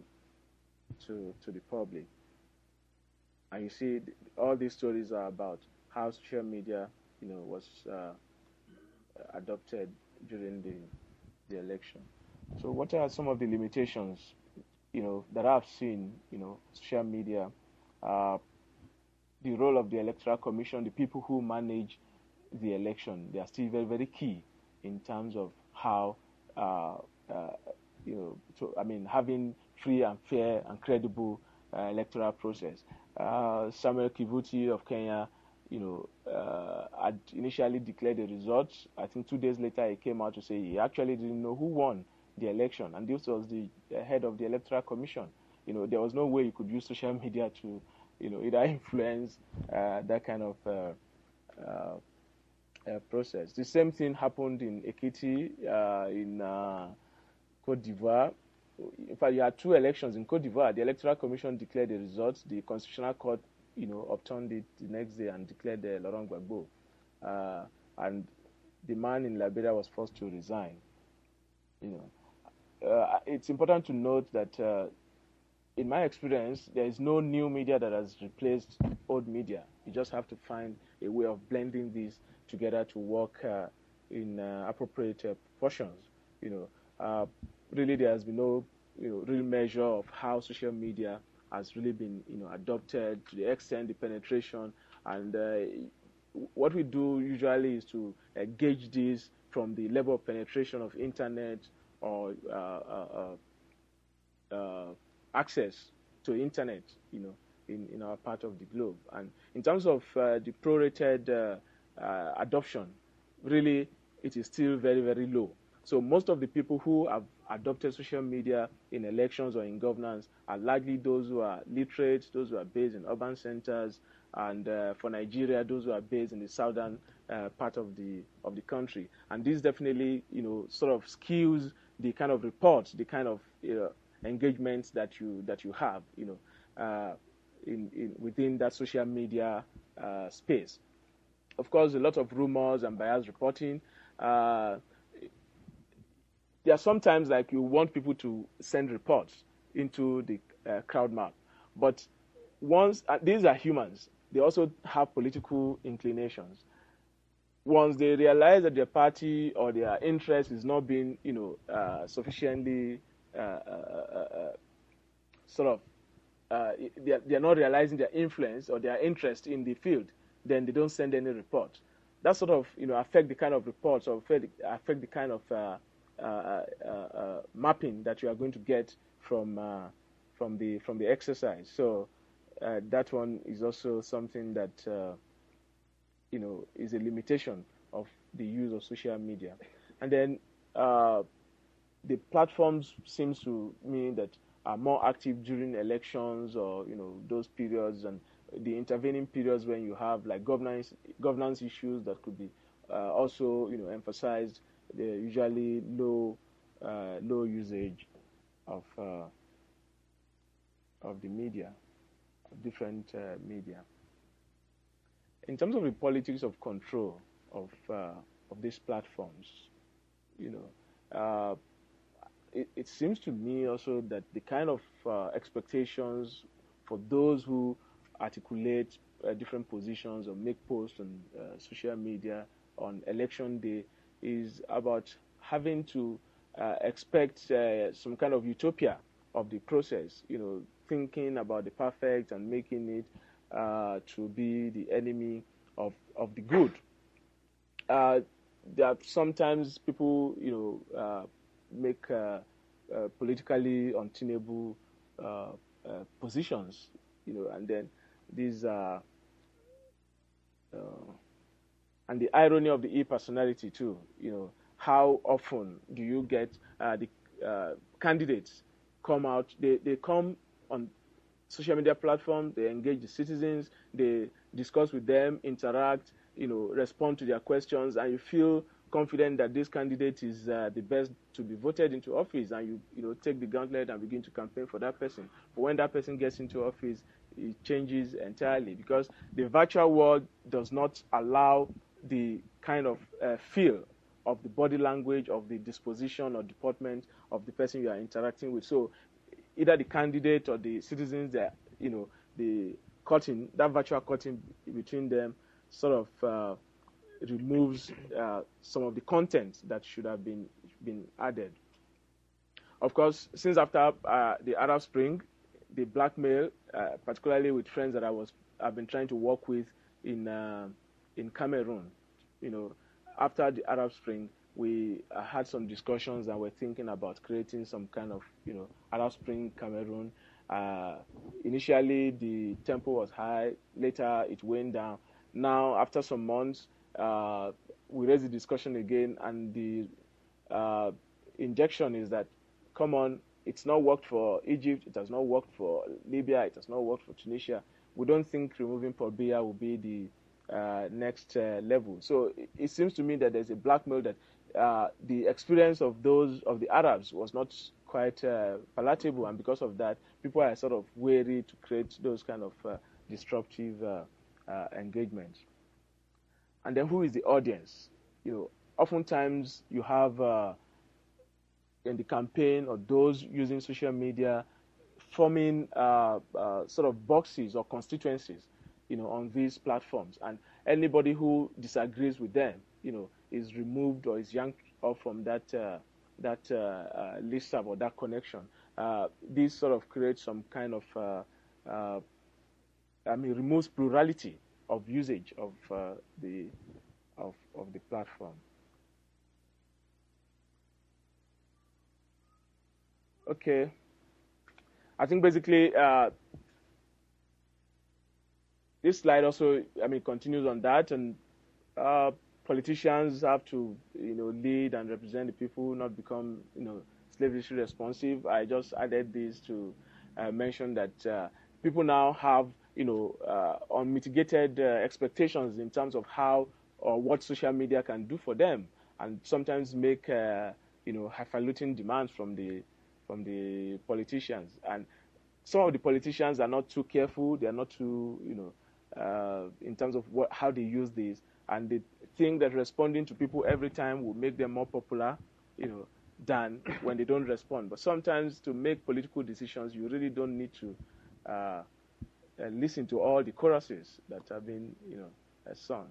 to to the public. And you see, all these stories are about how social media, you know, was uh, adopted during the the election. So, what are some of the limitations, you know, that I've seen, you know, social media, uh, the role of the Electoral Commission, the people who manage the election, they are still very, very key in terms of how, uh, uh, you know, so, I mean, having free and fair and credible uh, electoral process. Uh, Samuel Kivuti of Kenya, you know, uh, had initially declared the results. I think two days later he came out to say he actually didn't know who won the election, and this was the head of the Electoral Commission. You know, there was no way you could use social media to, you know, either influence uh, that kind of uh, uh, uh, process. The same thing happened in Ekiti, uh, in uh, Cote d'Ivoire. In fact, you had two elections in Cote d'Ivoire. The Electoral Commission declared the results. The Constitutional Court, you know, upturned it the next day and declared uh, Laurent Gbagbo. Uh, and the man in Liberia was forced to resign. You know. Uh, it's important to note that, uh, in my experience, there is no new media that has replaced old media. You just have to find a way of blending these together to work uh, in uh, appropriate uh, portions. You know, uh, really, there has been no, you know, real measure of how social media has really been, you know, adopted to the extent, the penetration, and uh, what we do usually is to uh, gauge this from the level of penetration of internet or uh, uh, uh, access to internet, you know, in, in our part of the globe. And in terms of uh, the prorated uh, uh, adoption, really, it is still very, very low. So most of the people who have adopted social media in elections or in governance are largely those who are literate, those who are based in urban centers, and uh, for Nigeria, those who are based in the southern uh, part of the of the country. And this definitely, you know, sort of skews the kind of reports, the kind of you know, engagements that you that you have, you know, uh, in, in within that social media uh, space. Of course, a lot of rumors and biased reporting. Uh, there are sometimes like you want people to send reports into the uh, crowd map, but once uh, these are humans, they also have political inclinations. Once they realize that their party or their interest is not being, you know, uh, sufficiently uh, uh, uh, sort of, uh, they, are, they are not realizing their influence or their interest in the field, then they don't send any report. That sort of, you know, affect the kind of reports or affect, affect the kind of uh, uh, uh, uh, mapping that you are going to get from uh, from the from the exercise. So uh, that one is also something that uh, you know is a limitation of the use of social media. And then uh, the platforms seems to mean that are more active during elections or you know those periods and the intervening periods when you have like governance governance issues that could be uh, also you know emphasized. They're usually low uh, low usage of uh, of the media, of different uh, media. In terms of the politics of control of uh, of these platforms, you know, uh, it, it seems to me also that the kind of uh, expectations for those who articulate uh, different positions or make posts on uh, social media on election day is about having to uh, expect uh, some kind of utopia of the process, you know, thinking about the perfect and making it uh, to be the enemy of, of the good. Uh, there are sometimes people, you know, uh, make uh, uh, politically untenable uh, uh, positions, you know, and then these are, uh, and the irony of the e-personality too, you know, how often do you get uh, the uh, candidates come out, they, they come on social media platform, they engage the citizens, they discuss with them, interact, you know, respond to their questions, and you feel confident that this candidate is uh, the best to be voted into office, and you, you know, take the gauntlet and begin to campaign for that person. But when that person gets into office, it changes entirely because the virtual world does not allow the kind of uh, feel of the body language, of the disposition or deportment of the person you are interacting with. So either the candidate or the citizens, that you know, the cutting, that virtual cutting between them sort of uh, removes uh, some of the content that should have been been added. Of course, since after uh, the Arab Spring, the blackmail, uh, particularly with friends that I was I've been trying to work with in uh, in Cameroon, you know, after the Arab Spring, we uh, had some discussions and we're thinking about creating some kind of, you know, Arab Spring Cameroon. Uh, initially, the tempo was high. Later, it went down. Now, after some months, uh, we raised the discussion again, and the uh, injection is that, come on, it's not worked for Egypt, it has not worked for Libya, it has not worked for Tunisia. We don't think removing Paul Biya will be the uh, next uh, level. So it, it seems to me that there's a blackmail that uh, the experience of those of the Arabs was not quite uh, palatable, and because of that, people are sort of wary to create those kind of uh, disruptive uh, uh, engagements. And then who is the audience? You know, oftentimes you have uh, in the campaign or those using social media forming uh, uh, sort of boxes or constituencies, you know, on these platforms, and anybody who disagrees with them, you know, is removed or is yanked off from that uh, that uh, uh, listserv or that connection. Uh, this sort of creates some kind of, uh, uh, I mean, removes plurality of usage of uh, the of of the platform. Okay. I think basically uh, this slide also, I mean, continues on that, and uh, politicians have to, you know, lead and represent the people, not become, you know, slavishly responsive. I just added this to uh, mention that uh, people now have, you know, uh, unmitigated uh, expectations in terms of how or what social media can do for them, and sometimes make, uh, you know, highfalutin demands from the from the politicians. And some of the politicians are not too careful. They are not too, you know, uh, in terms of what, how they use this, and they think that responding to people every time will make them more popular, you know, than when they don't respond. But sometimes to make political decisions, you really don't need to uh, uh, listen to all the choruses that have been, you know, uh, sung,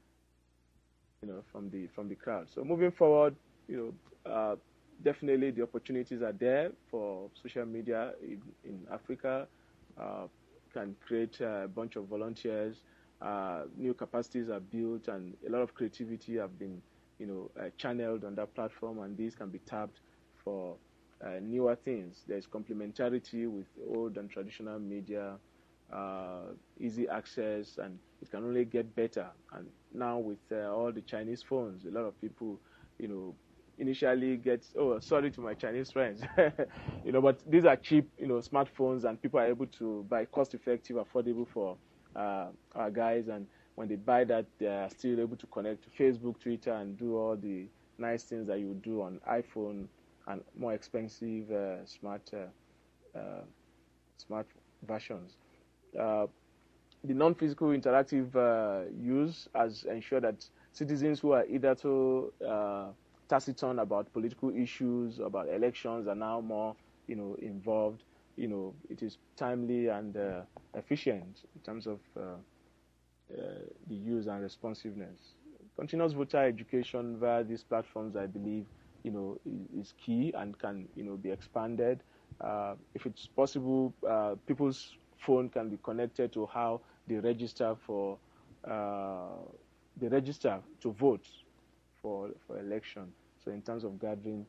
you know, from the from the crowd. So moving forward, you know, uh, definitely the opportunities are there for social media in, in Africa. Uh, can create a bunch of volunteers, uh, new capacities are built, and a lot of creativity have been, you know, uh, channeled on that platform, and these can be tapped for uh, newer things. There's complementarity with old and traditional media, uh, easy access, and it can only get better. And now with uh, all the Chinese phones, a lot of people, you know, initially get, oh, sorry to my Chinese friends, you know, but these are cheap, you know, smartphones, and people are able to buy cost-effective, affordable for uh, our guys. And when they buy that, they are still able to connect to Facebook, Twitter, and do all the nice things that you would do on iPhone and more expensive uh, smart uh, uh, smart versions. Uh, the non-physical interactive uh, use has ensured that citizens who are either too uh, taciturn about political issues, about elections, are now more, you know, involved. You know, it is timely and uh, efficient in terms of uh, uh, the use and responsiveness. Continuous voter education via these platforms, I believe, you know, is, is key and can, you know, be expanded. Uh, if it's possible, uh, people's phone can be connected to how they register for, uh, they register to vote for for election. So in terms of gathering,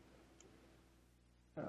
uh,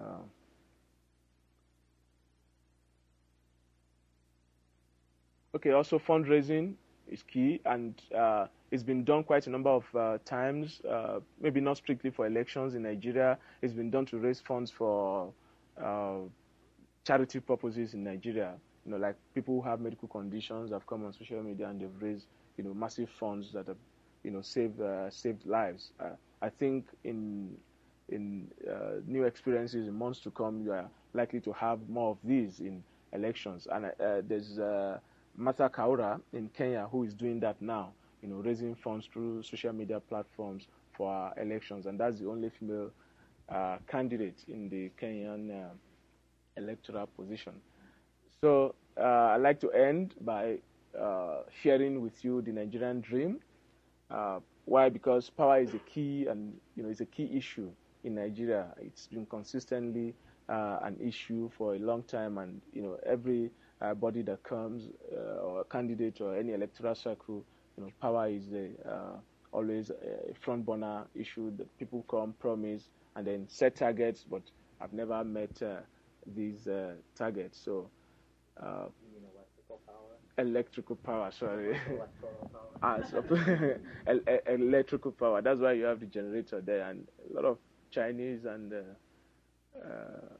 okay, also fundraising is key, and uh, it's been done quite a number of uh, times, uh, maybe not strictly for elections in Nigeria. It's been done to raise funds for uh, charity purposes in Nigeria. You know, like people who have medical conditions have come on social media and they've raised, you know, massive funds that have, you know, saved uh, saved lives. Uh, I think in in uh, new experiences in months to come, you are likely to have more of these in elections. And uh, there's uh, Martha Kaura in Kenya who is doing that now, you know, raising funds through social media platforms for our elections, and that's the only female uh, candidate in the Kenyan uh, electoral position. So uh, I'd like to end by uh, sharing with you the Nigerian dream. Uh, why? Because power is a key, and you know, it's a key issue in Nigeria. It's been consistently uh, an issue for a long time, and you know, every uh, body that comes uh, or a candidate or any electoral circle, you know, power is a, uh, always a front burner issue that people come, promise, and then set targets, but have never met uh, these uh, targets. So. Uh, You mean electrical power? Electrical power, sorry. Electoral power? ah, so, el- el- electrical power. That's why you have the generator there, and a lot of Chinese and uh, uh,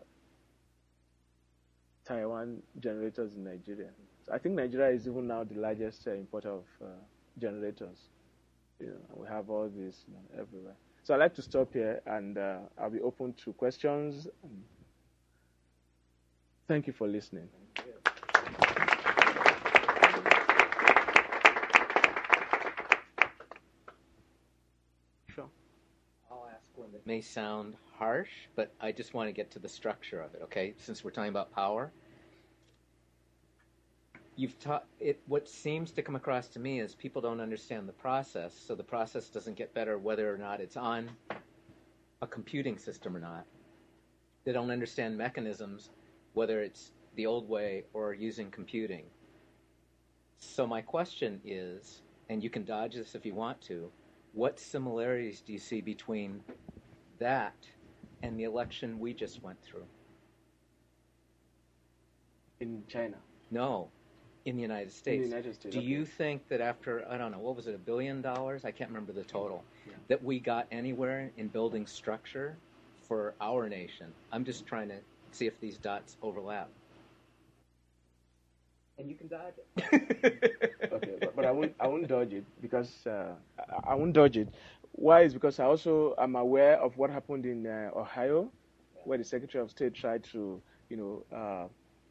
Taiwan generators in Nigeria. So I think Nigeria is even now the largest uh, importer of uh, generators. You know, and we have all this, you know, everywhere. So I'd like to stop here, and uh, I'll be open to questions. Thank you for listening. Sure. I'll ask one that May sound harsh, but I just want to get to the structure of it, okay? Since we're talking about power. You've taught it. What seems to come across to me is people don't understand the process, so the process doesn't get better whether or not it's on a computing system or not. They don't understand mechanisms, whether it's the old way or using computing. So my question is, and you can dodge this if you want to, what similarities do you see between that and the election we just went through? in China. No, in the United In States. the United States. Do okay. you think that after, I don't know, what was it, a billion dollars? I can't remember the total, Yeah. that we got anywhere in building structure for our nation? I'm just trying to see if these dots overlap. And you can dodge it. Okay, but, but I won't I won't dodge it because uh, I, I won't dodge it. Why is because I also am aware of what happened in uh, Ohio, where the Secretary of State tried to you know uh,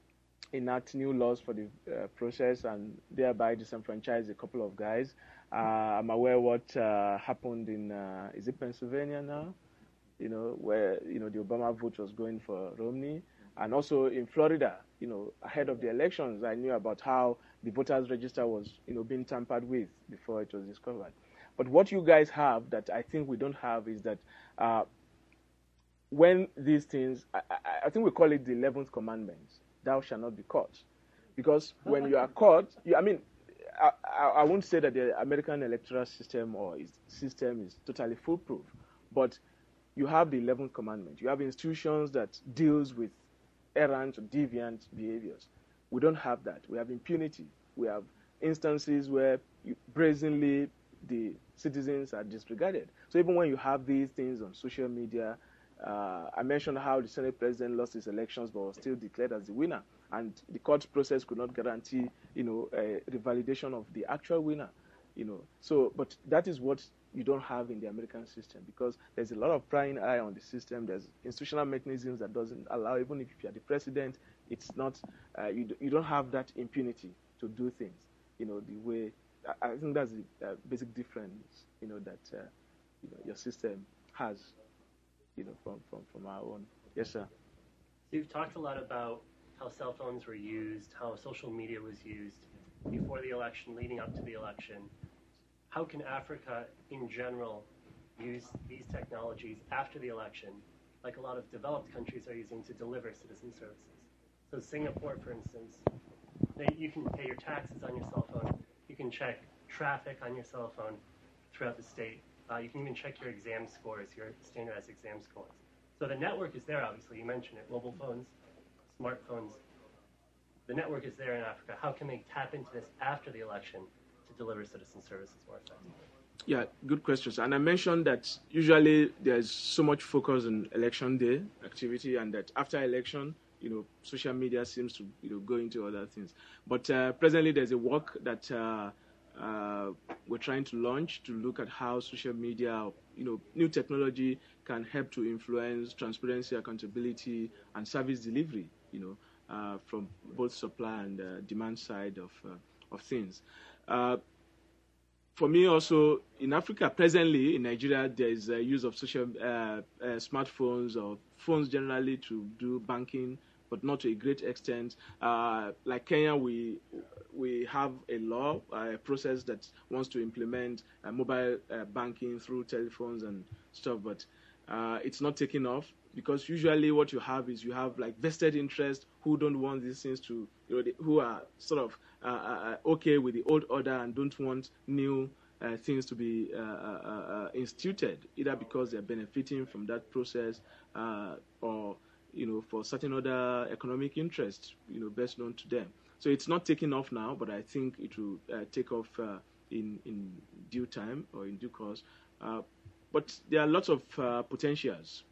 enact new laws for the uh, process and thereby disenfranchise a couple of guys. Uh, I'm aware what uh, happened in uh, is it Pennsylvania now, you know where you know the Obama vote was going for Romney. And also in Florida, you know, ahead of the elections, I knew about how the voters' register was, you know, being tampered with before it was discovered. But what you guys have that I think we don't have is that uh, when these things, I, I, I think we call it the eleventh commandment, thou shalt not be caught. Because when you are caught, you, I mean, I, I, I won't say that the American electoral system or its system is totally foolproof, but you have the eleventh commandment. You have institutions that deals with errant or deviant behaviors. We don't have that. We have impunity. We have instances where you, brazenly the citizens are disregarded. So even when you have these things on social media, uh, I mentioned how the Senate president lost his elections but was still declared as the winner, and the court process could not guarantee, you know, uh, the validation of the actual winner, you know. So, but that is what you don't have in the American system because there's a lot of prying eye on the system. There's institutional mechanisms that doesn't allow, even if you're the president, it's not, uh, you, you don't have that impunity to do things, you know, the way, I, I think that's the uh, basic difference, you know, that uh, you know, your system has, you know, from, from, from our own. Yes, sir. So you've talked a lot about how cell phones were used, how social media was used before the election, leading up to the election. How can Africa, in general, use these technologies after the election, like a lot of developed countries are using to deliver citizen services? So Singapore, for instance, they, you can pay your taxes on your cell phone. You can check traffic on your cell phone throughout the state. Uh, you can even check your exam scores, your standardized exam scores. So the network is there, obviously. You mentioned it, mobile phones, smartphones. The network is there in Africa. How can they tap into this after the election to deliver citizen services more effectively? Yeah, good questions. And I mentioned that usually there's so much focus on election day activity, and that after election, you know, social media seems to, you know, go into other things. But uh, presently, there's a work that uh, uh, we're trying to launch to look at how social media, you know, new technology can help to influence transparency, accountability, and service delivery, you know, uh, from both supply and uh, demand side of uh, of things. Uh, For me, also in Africa, presently in Nigeria, there is a use of social uh, uh, smartphones or phones generally to do banking, but not to a great extent. Uh, like Kenya, we we have a law, uh, a process that wants to implement uh, mobile uh, banking through telephones and stuff, but uh, it's not taking off because usually what you have is you have like vested interest who don't want these things to, you know, they, who are sort of uh, uh, okay with the old order and don't want new uh, things to be uh, uh, uh, instituted, either because they're benefiting from that process uh, or, you know, for certain other economic interests, you know, best known to them. So it's not taking off now, but I think it will uh, take off uh, in, in due time or in due course. Uh, but there are lots of uh, potentials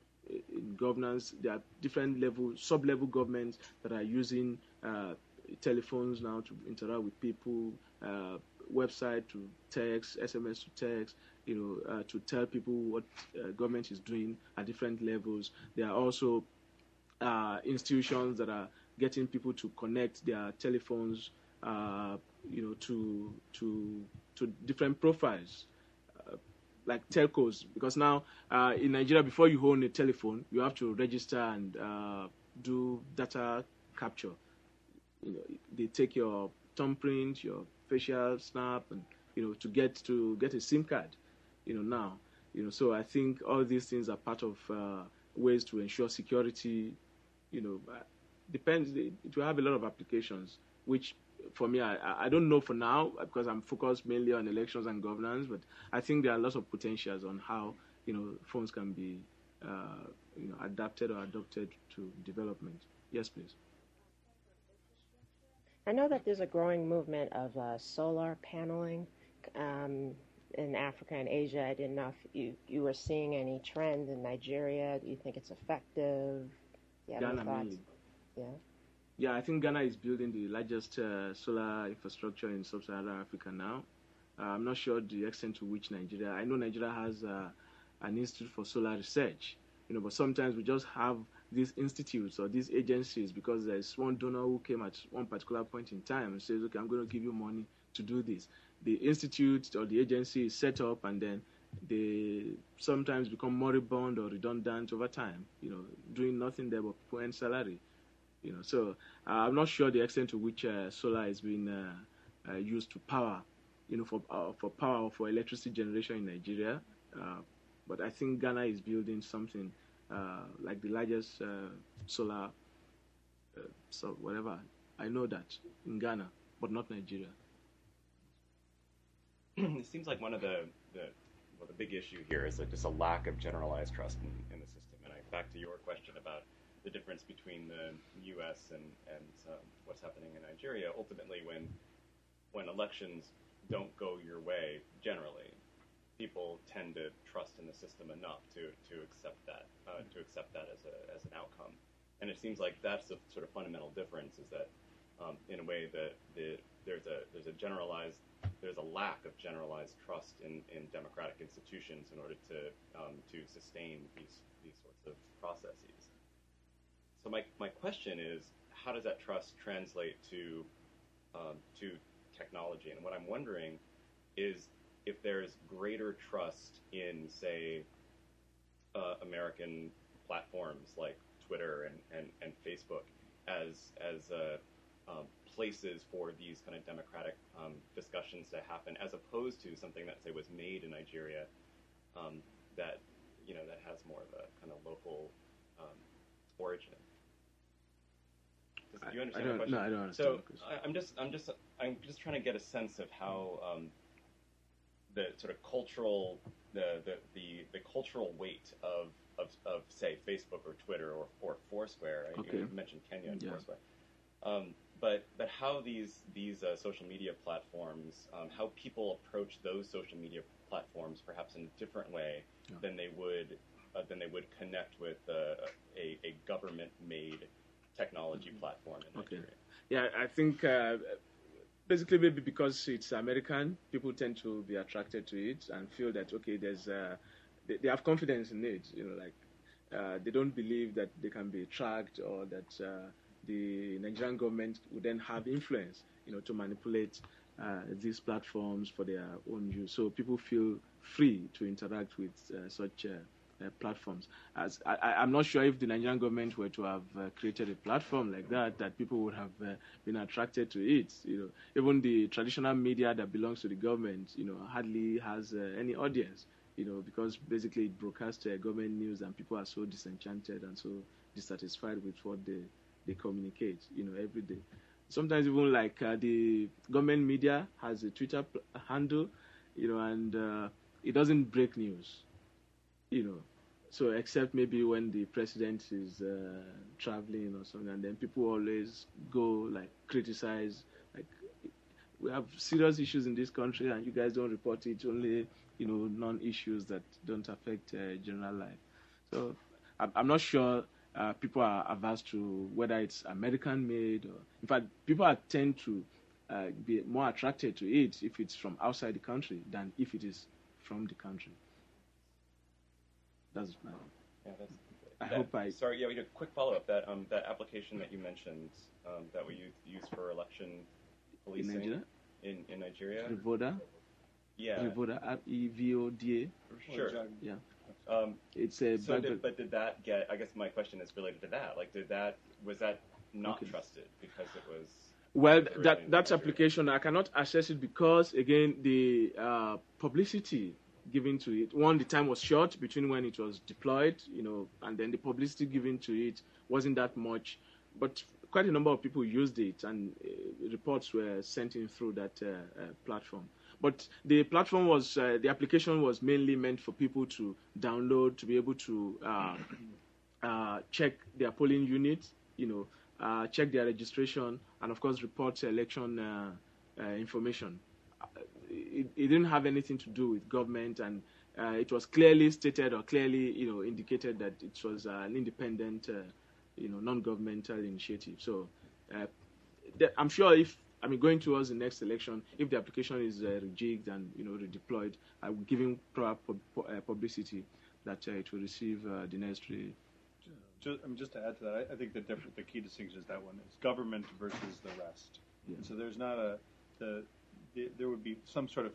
in governance. There are different level, sub-level governments that are using uh, telephones now to interact with people, uh, website to text, S M S to text, you know, uh, to tell people what uh, government is doing at different levels. There are also uh, institutions that are getting people to connect their telephones, uh, you know, to to to different profiles. Like telcos, because now uh, in Nigeria, before you own a telephone, you have to register and uh, do data capture. You know, they take your thumbprint, your facial snap, and you know, to get to get a SIM card. You know, now, you know, so I think all these things are part of uh, ways to ensure security. You know, depends. It will have a lot of applications, which. For me, I, I don't know for now because I'm focused mainly on elections and governance, but I think there are lots of potentials on how, you know, phones can be uh, you know, adapted or adopted to development. Yes, please. I know that there's a growing movement of uh, solar paneling um, in Africa and Asia. I didn't know if you, you were seeing any trends in Nigeria. Do you think it's effective? Do you have any Ghana thoughts? mainly. Yeah. Yeah, I think Ghana is building the largest uh, solar infrastructure in sub-Saharan Africa now. Uh, I'm not sure the extent to which Nigeria. I know Nigeria has uh, an institute for solar research, you know, but sometimes we just have these institutes or these agencies because there's one donor who came at one particular point in time and says, okay, I'm going to give you money to do this. The institute or the agency is set up and then they sometimes become moribund or redundant over time, you know, doing nothing there but paying salary. You know, so uh, I'm not sure the extent to which uh, solar is being uh, uh, used to power, you know, for uh, for power for electricity generation in Nigeria. Uh, but I think Ghana is building something uh, like the largest uh, solar, uh, so whatever. I know that in Ghana, but not Nigeria. It seems like one of the the well, the big issue here is that just a lack of generalized trust in, in the system. And I, back to your question about the difference between the U S and, and um, what's happening in Nigeria. Ultimately, when when elections don't go your way, generally, people tend to trust in the system enough to, to accept that uh, to accept that as a as an outcome. And it seems like that's the sort of fundamental difference, is that um, in a way that the, there's a there's a generalized there's a lack of generalized trust in, in democratic institutions in order to um, to sustain these these sorts of processes. So my, my question is, how does that trust translate to um, to technology? And what I'm wondering is if there's greater trust in, say, uh, American platforms like Twitter and, and, and Facebook as as uh, um, places for these kind of democratic um, discussions to happen, as opposed to something that, say, was made in Nigeria um, that you know that has more of a kind of local um, origin. Do you understand I don't, my question? no, I don't understand. So I, I'm just, I'm just, I'm just trying to get a sense of how um, the sort of cultural, the, the, the, the cultural weight of, of, of say Facebook or Twitter or, or Foursquare. Right? Okay. You mentioned Kenya and yeah. Foursquare. Um, but but how these these uh, social media platforms, um, how people approach those social media platforms, perhaps in a different way yeah. than they would uh, than they would connect with uh, a, a government-made technology platform in Nigeria. Okay. Yeah, I think uh, basically maybe because it's American, people tend to be attracted to it and feel that, okay, there's uh, they, they have confidence in it. You know, like uh, they don't believe that they can be tracked or that uh, the Nigerian government would then have influence, you know, to manipulate uh, these platforms for their own use. So people feel free to interact with uh, such uh, Uh, platforms. As I, I'm not sure if the Nigerian government were to have uh, created a platform like that, that people would have uh, been attracted to it. You know, even the traditional media that belongs to the government, you know, hardly has uh, any audience. You know, because basically it broadcasts uh, government news, and people are so disenchanted and so dissatisfied with what they they communicate. You know, every day. Sometimes even like uh, the government media has a Twitter pl- handle, you know, and uh, it doesn't break news. You know, so except maybe when the president is uh, traveling or something, and then people always go like criticize, like we have serious issues in this country, and you guys don't report it. Only you know non-issues that don't affect uh, general life. So I'm, I'm not sure uh, people are averse to whether it's American-made, or in fact, people are tend to uh, be more attracted to it if it's from outside the country than if it is from the country. That's my. Yeah, that's. I that, hope I. Sorry, yeah, we did a quick follow-up. That um, that application that you mentioned um, that we use, use for election policing In Nigeria? in, in Nigeria. Revoda. Yeah. Revoda, R E V O D A. Sure. Yeah. Um, it's a. so did, but did that get? I guess my question is related to that. Like, did that was that not okay. trusted because it was? Well, that that application I cannot access it because again the uh, publicity given to it. One, the time was short between when it was deployed, you know, and then the publicity given to it wasn't that much. But quite a number of people used it, and uh, reports were sent in through that uh, uh, platform. But the platform was, uh, the application was mainly meant for people to download, to be able to uh, uh, check their polling units, you know, uh, check their registration, and of course report election uh, uh, information. It, it didn't have anything to do with government, and uh, it was clearly stated or clearly, you know, indicated that it was uh, an independent, uh, you know, non-governmental initiative. So uh, I'm sure if, I mean, going towards the next election, if the application is uh, rejigged and, you know, redeployed, uh, giving proper pub uh, publicity, that uh, it will receive uh, the necessary. Just, I mean, just to add to that, I, I think the different, the key distinction is that one is government versus the rest. Yeah. And so there's not a, the, the, there would be some sort of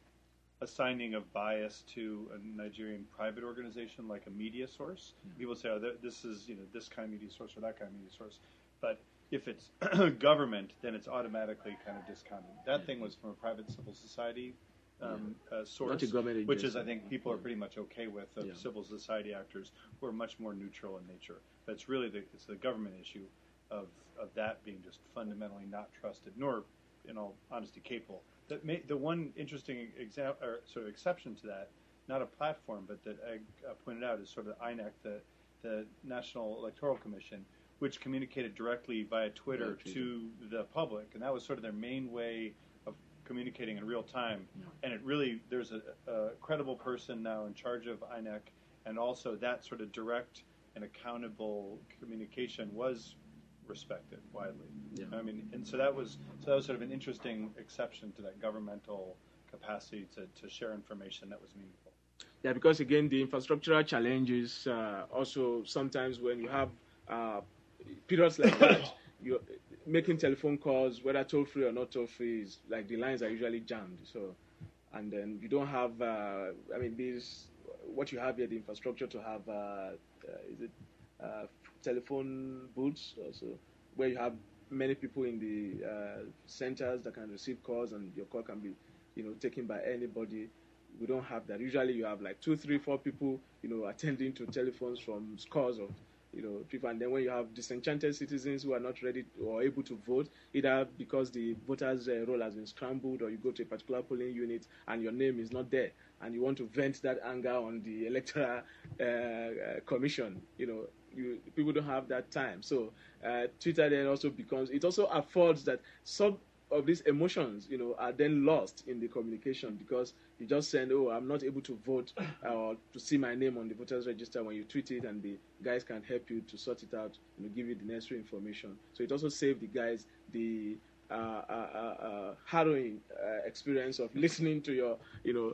assigning of bias to a Nigerian private organization like a media source. Mm-hmm. People say, oh, this is, you know, this kind of media source or that kind of media source. But if it's government, then it's automatically kind of discounted. That yeah. thing was from a private civil society um, yeah. uh, source, which is, I think, people are pretty much okay with, of yeah. civil society actors who are much more neutral in nature. But it's really the, it's the government issue of, of that being just fundamentally not trusted, nor, in all honesty, capable. That may, the one interesting example, or sort of exception to that, not a platform, but that I uh, pointed out, is sort of I N E C, the, the National Electoral Commission, which communicated directly via Twitter yeah, to the public, and that was sort of their main way of communicating in real time. Yeah. And it really, there's a, a credible person now in charge of I N E C, and also that sort of direct and accountable communication was respected widely. Yeah. I mean, and so that was so that was sort of an interesting exception to that governmental capacity to, to share information that was meaningful. Yeah, because again, the infrastructural challenges uh, also sometimes when you have uh, periods like that, you're making telephone calls, whether toll free or not toll free, is like the lines are usually jammed. So, and then you don't have. Uh, I mean, these what you have here, the infrastructure to have. Uh, uh, is it? Uh, telephone booths also, where you have many people in the uh, centers that can receive calls and your call can be, you know, taken by anybody. We don't have that. Usually you have like two, three, four people, you know, attending to telephones from scores of, you know, people. And then when you have disenchanted citizens who are not ready to, or able to vote, either because the voters' uh, roll has been scrambled, or you go to a particular polling unit and your name is not there, and you want to vent that anger on the electoral uh, uh, commission, you know, You, people don't have that time. So uh, Twitter then also becomes, it also affords that some of these emotions, you know, are then lost in the communication, because you just send, oh, I'm not able to vote uh, or to see my name on the voters register. When you tweet it, and the guys can help you to sort it out, you know, give you the necessary information. So it also saves the guys the uh, uh, uh, uh, harrowing uh, experience of listening to your, you know.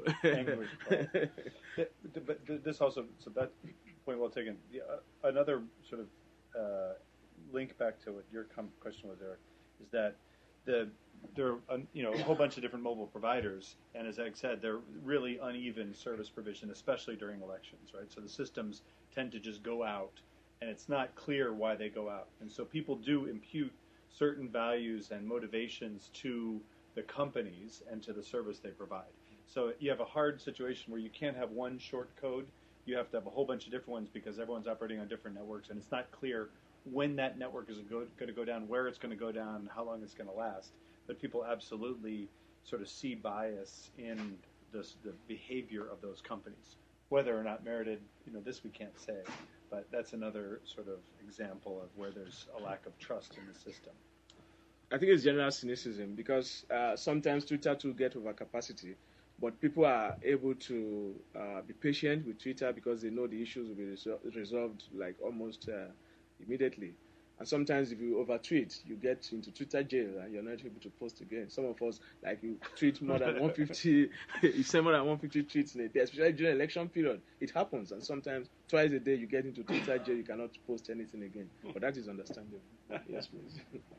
But this also, so that point well taken. The, uh, another sort of uh, link back to what your question was, Eric, is that the there are uh, you know a whole bunch of different mobile providers, and as Ed said, they're really uneven service provision, especially during elections, right? So the systems tend to just go out, and it's not clear why they go out, and so people do impute certain values and motivations to the companies and to the service they provide. So you have a hard situation where you can't have one short code. You have to have a whole bunch of different ones because everyone's operating on different networks, and it's not clear when that network is going to go down, where it's going to go down, how long it's going to last. But people absolutely sort of see bias in this, the behavior of those companies. Whether or not merited, you know, this we can't say, but that's another sort of example of where there's a lack of trust in the system. I think it's general cynicism, because uh, sometimes Twitter too get overcapacity. But people are able to uh, be patient with Twitter because they know the issues will be resol- resolved like almost uh, immediately. And sometimes if you over-tweet, you get into Twitter jail and you're not able to post again. Some of us, like, you tweet more than one hundred fifty, you send more than one hundred fifty tweets in a day, especially during election period. It happens, and sometimes twice a day you get into Twitter jail, you cannot post anything again. But that is understandable. Yes, please.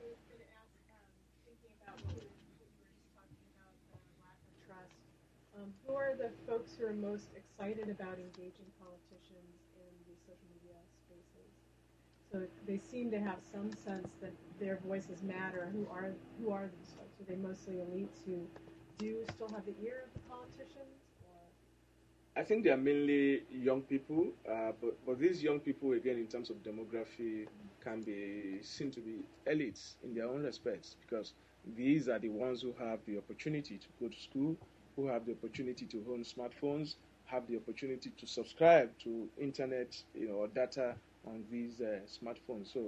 Um, who are the folks who are most excited about engaging politicians in the social media spaces? So they seem to have some sense that their voices matter. Who are who are these folks? Are they mostly elites who do still have the ear of the politicians? Or? I think they are mainly young people, uh, but, but these young people, again, in terms of demography, can be seen to be elites in their own respects, because these are the ones who have the opportunity to go to school, who have the opportunity to own smartphones, have the opportunity to subscribe to internet, you know, or data on these uh, smartphones. So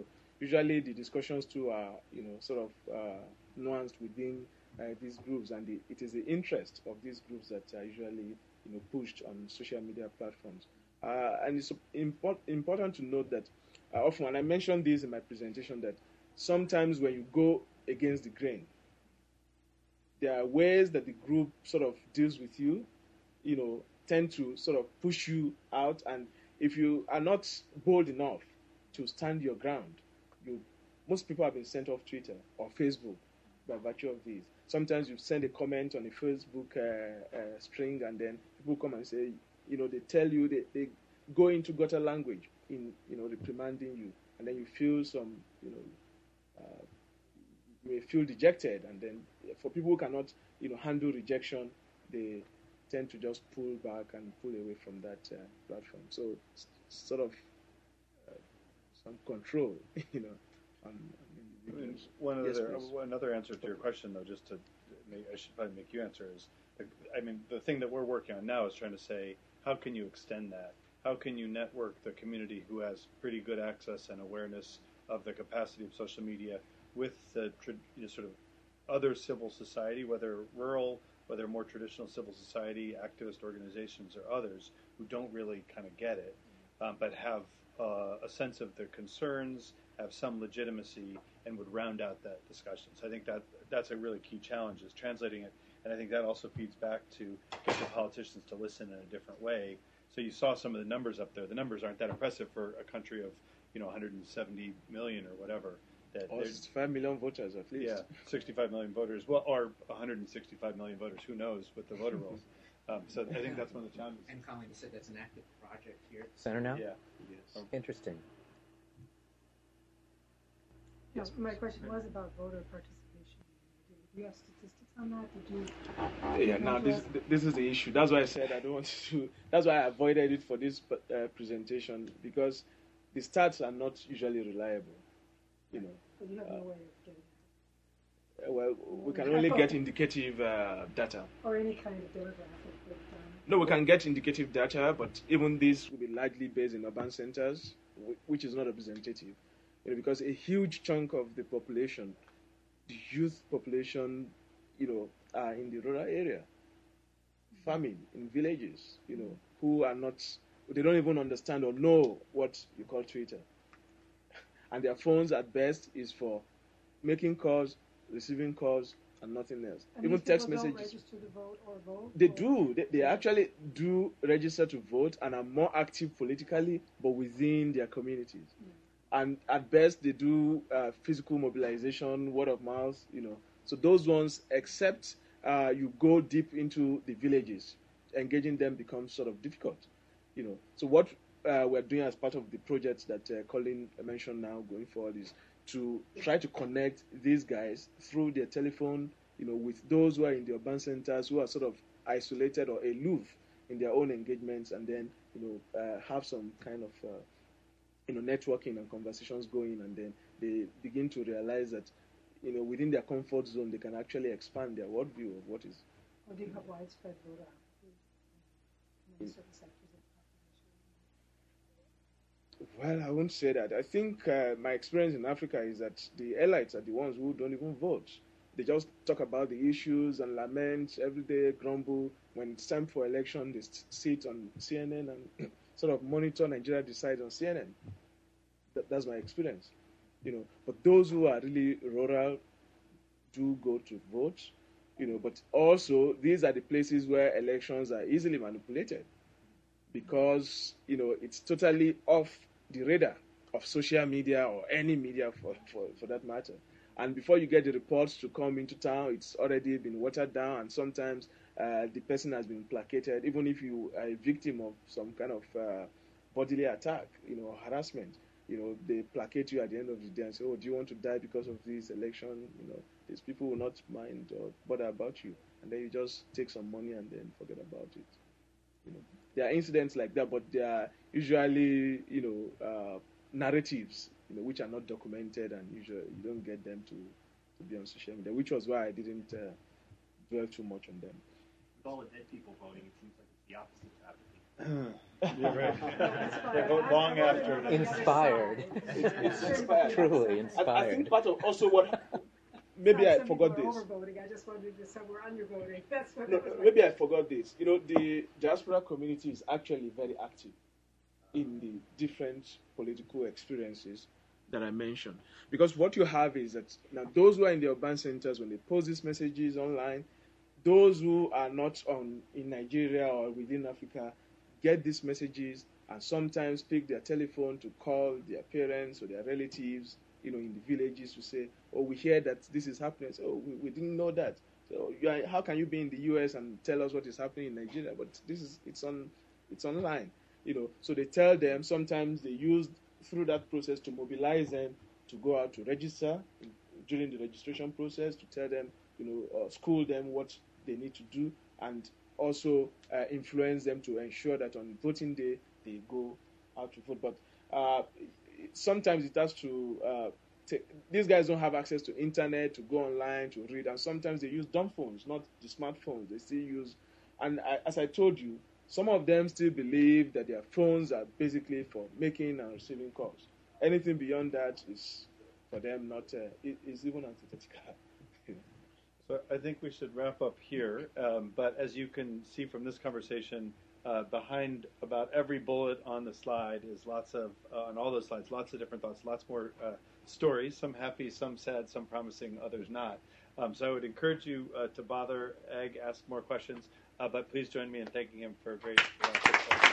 usually the discussions too are, you know, sort of uh, nuanced within uh, these groups, and the, it is the interest of these groups that are usually, you know, pushed on social media platforms. Uh, and it's import, important to note that uh, often, and I mentioned this in my presentation, that sometimes when you go against the grain, there are ways that the group sort of deals with you, you know, tend to sort of push you out. And if you are not bold enough to stand your ground, you, most people have been sent off Twitter or Facebook by virtue of these. Sometimes you send a comment on a Facebook uh, uh, string, and then people come and say, you know, they tell you, they, they go into gutter language in, you know, reprimanding you, and then you feel some, you know, uh, you may feel dejected, and then for people who cannot, you know, handle rejection, they tend to just pull back and pull away from that uh, platform. So it's sort of uh, some control, you know, on, on individuals. One Yes, other, please. another answer to your question, though, just to make, I should probably make you answer is, I mean, the thing that we're working on now is trying to say, how can you extend that? How can you network the community who has pretty good access and awareness of the capacity of social media with the you know, sort of other civil society, whether rural, whether more traditional civil society, activist organizations, or others who don't really kind of get it, um, but have uh, a sense of their concerns, have some legitimacy, and would round out that discussion. So I think that that's a really key challenge, is translating it. And I think that also feeds back to get the politicians to listen in a different way. So you saw some of the numbers up there. The numbers aren't that impressive for a country of, you know, one hundred seventy million or whatever. That Or sixty-five million voters at least. Yeah, sixty-five million voters. Well, or one hundred sixty-five million voters. Who knows with the voter rolls? Um, so I think that's one of the challenges. And Colleen, you said that's an active project here at the center now? Yeah. Yes. Interesting. No, my question was about voter participation. Do you have statistics on that? Did you? Yeah, now this this is the issue. That's why I said I don't want to. That's why I avoided it for this uh, presentation, because the stats are not usually reliable. You know. But you have no way of getting Uh, well, we can only get indicative uh, data. or any kind of demographic breakdown. No, we can get indicative data, but even this will be largely based in urban centers, wh- which is not representative. You know, because a huge chunk of the population, the youth population, you know, are in the rural area, farming in villages, you know, who are not, they don't even understand or know what you call Twitter. And their phones at best is for making calls, receiving calls, and nothing else. And Even these text people don't messages. register to vote or vote? They or- do. They, they actually do register to vote and are more active politically, but within their communities. And at best, they do uh, physical mobilization, word of mouth, you know. So those ones, except uh, you go deep into the villages, engaging them becomes sort of difficult, you know. So what uh, we're doing as part of the project that uh, Colin mentioned now going forward is to try to connect these guys through their telephone, you know, with those who are in the urban centers who are sort of isolated or aloof in their own engagements, and then, you know, uh, have some kind of, uh, you know, networking and conversations going, and then they begin to realize that, you know, within their comfort zone, they can actually expand their worldview of what is. Or do you have widespread voter outreach in certain sectors of the population? Well, I won't say that. I think uh, my experience in Africa is that the elites are the ones who don't even vote. They just talk about the issues and lament every day, grumble. When it's time for election, they sit on C N N and sort of monitor Nigeria Decides on C N N. That, that's my experience, you know. But those who are really rural do go to vote, you know. But also, these are the places where elections are easily manipulated, because, you know, it's totally off the radar of social media or any media for, for, for that matter. And before you get the reports to come into town, it's already been watered down, and sometimes uh, the person has been placated, even if you are a victim of some kind of uh, bodily attack, you know, harassment. You know, they placate you at the end of the day and say, oh, do you want to die because of this election? You know, these people will not mind or bother about you. And then you just take some money and then forget about it. You know, there are incidents like that, but they are usually, you know, uh, narratives, you know, which are not documented, and usually you don't get them to, to be on social media, which was why I didn't uh, dwell too much on them. With all the dead people voting, it seems like it's the opposite of apathy. You're right. Inspired. They vote I- long I voted after. on the other Inspired. side. It's inspired. Truly I, I inspired. think part of also what maybe I Some forgot people this. are overvoting. I just wanted to say we're undervoting. That's what No, it was like. maybe I forgot this. You know, the diaspora community is actually very active in the different political experiences that I mentioned. Because what you have is that now those who are in the urban centers, when they post these messages online, those who are not on in Nigeria or within Africa get these messages and sometimes pick their telephone to call their parents or their relatives, you know, in the villages to say, oh, we hear that this is happening. So oh, we, we didn't know that. So you are, how can you be in the U S and tell us what is happening in Nigeria? But this is it's on it's online, you know. So they tell them. Sometimes they use through that process to mobilize them to go out to register during the registration process, to tell them, you know, uh, school them what they need to do, and also uh, influence them to ensure that on voting day they go out to vote. But uh, sometimes it has to. Uh, take, these guys don't have access to internet to go online to read, and sometimes they use dumb phones, not the smartphones. They still use, and I, as I told you, some of them still believe that their phones are basically for making and receiving calls. Anything beyond that is for them not uh, is even antithetical. So I think we should wrap up here. Um, but as you can see from this conversation, uh, behind about every bullet on the slide is lots of, uh, on all those slides, lots of different thoughts, lots more uh, stories, some happy, some sad, some promising, others not. Um, so I would encourage you uh, to bother Ag, ask more questions, uh, but please join me in thanking him for a great uh,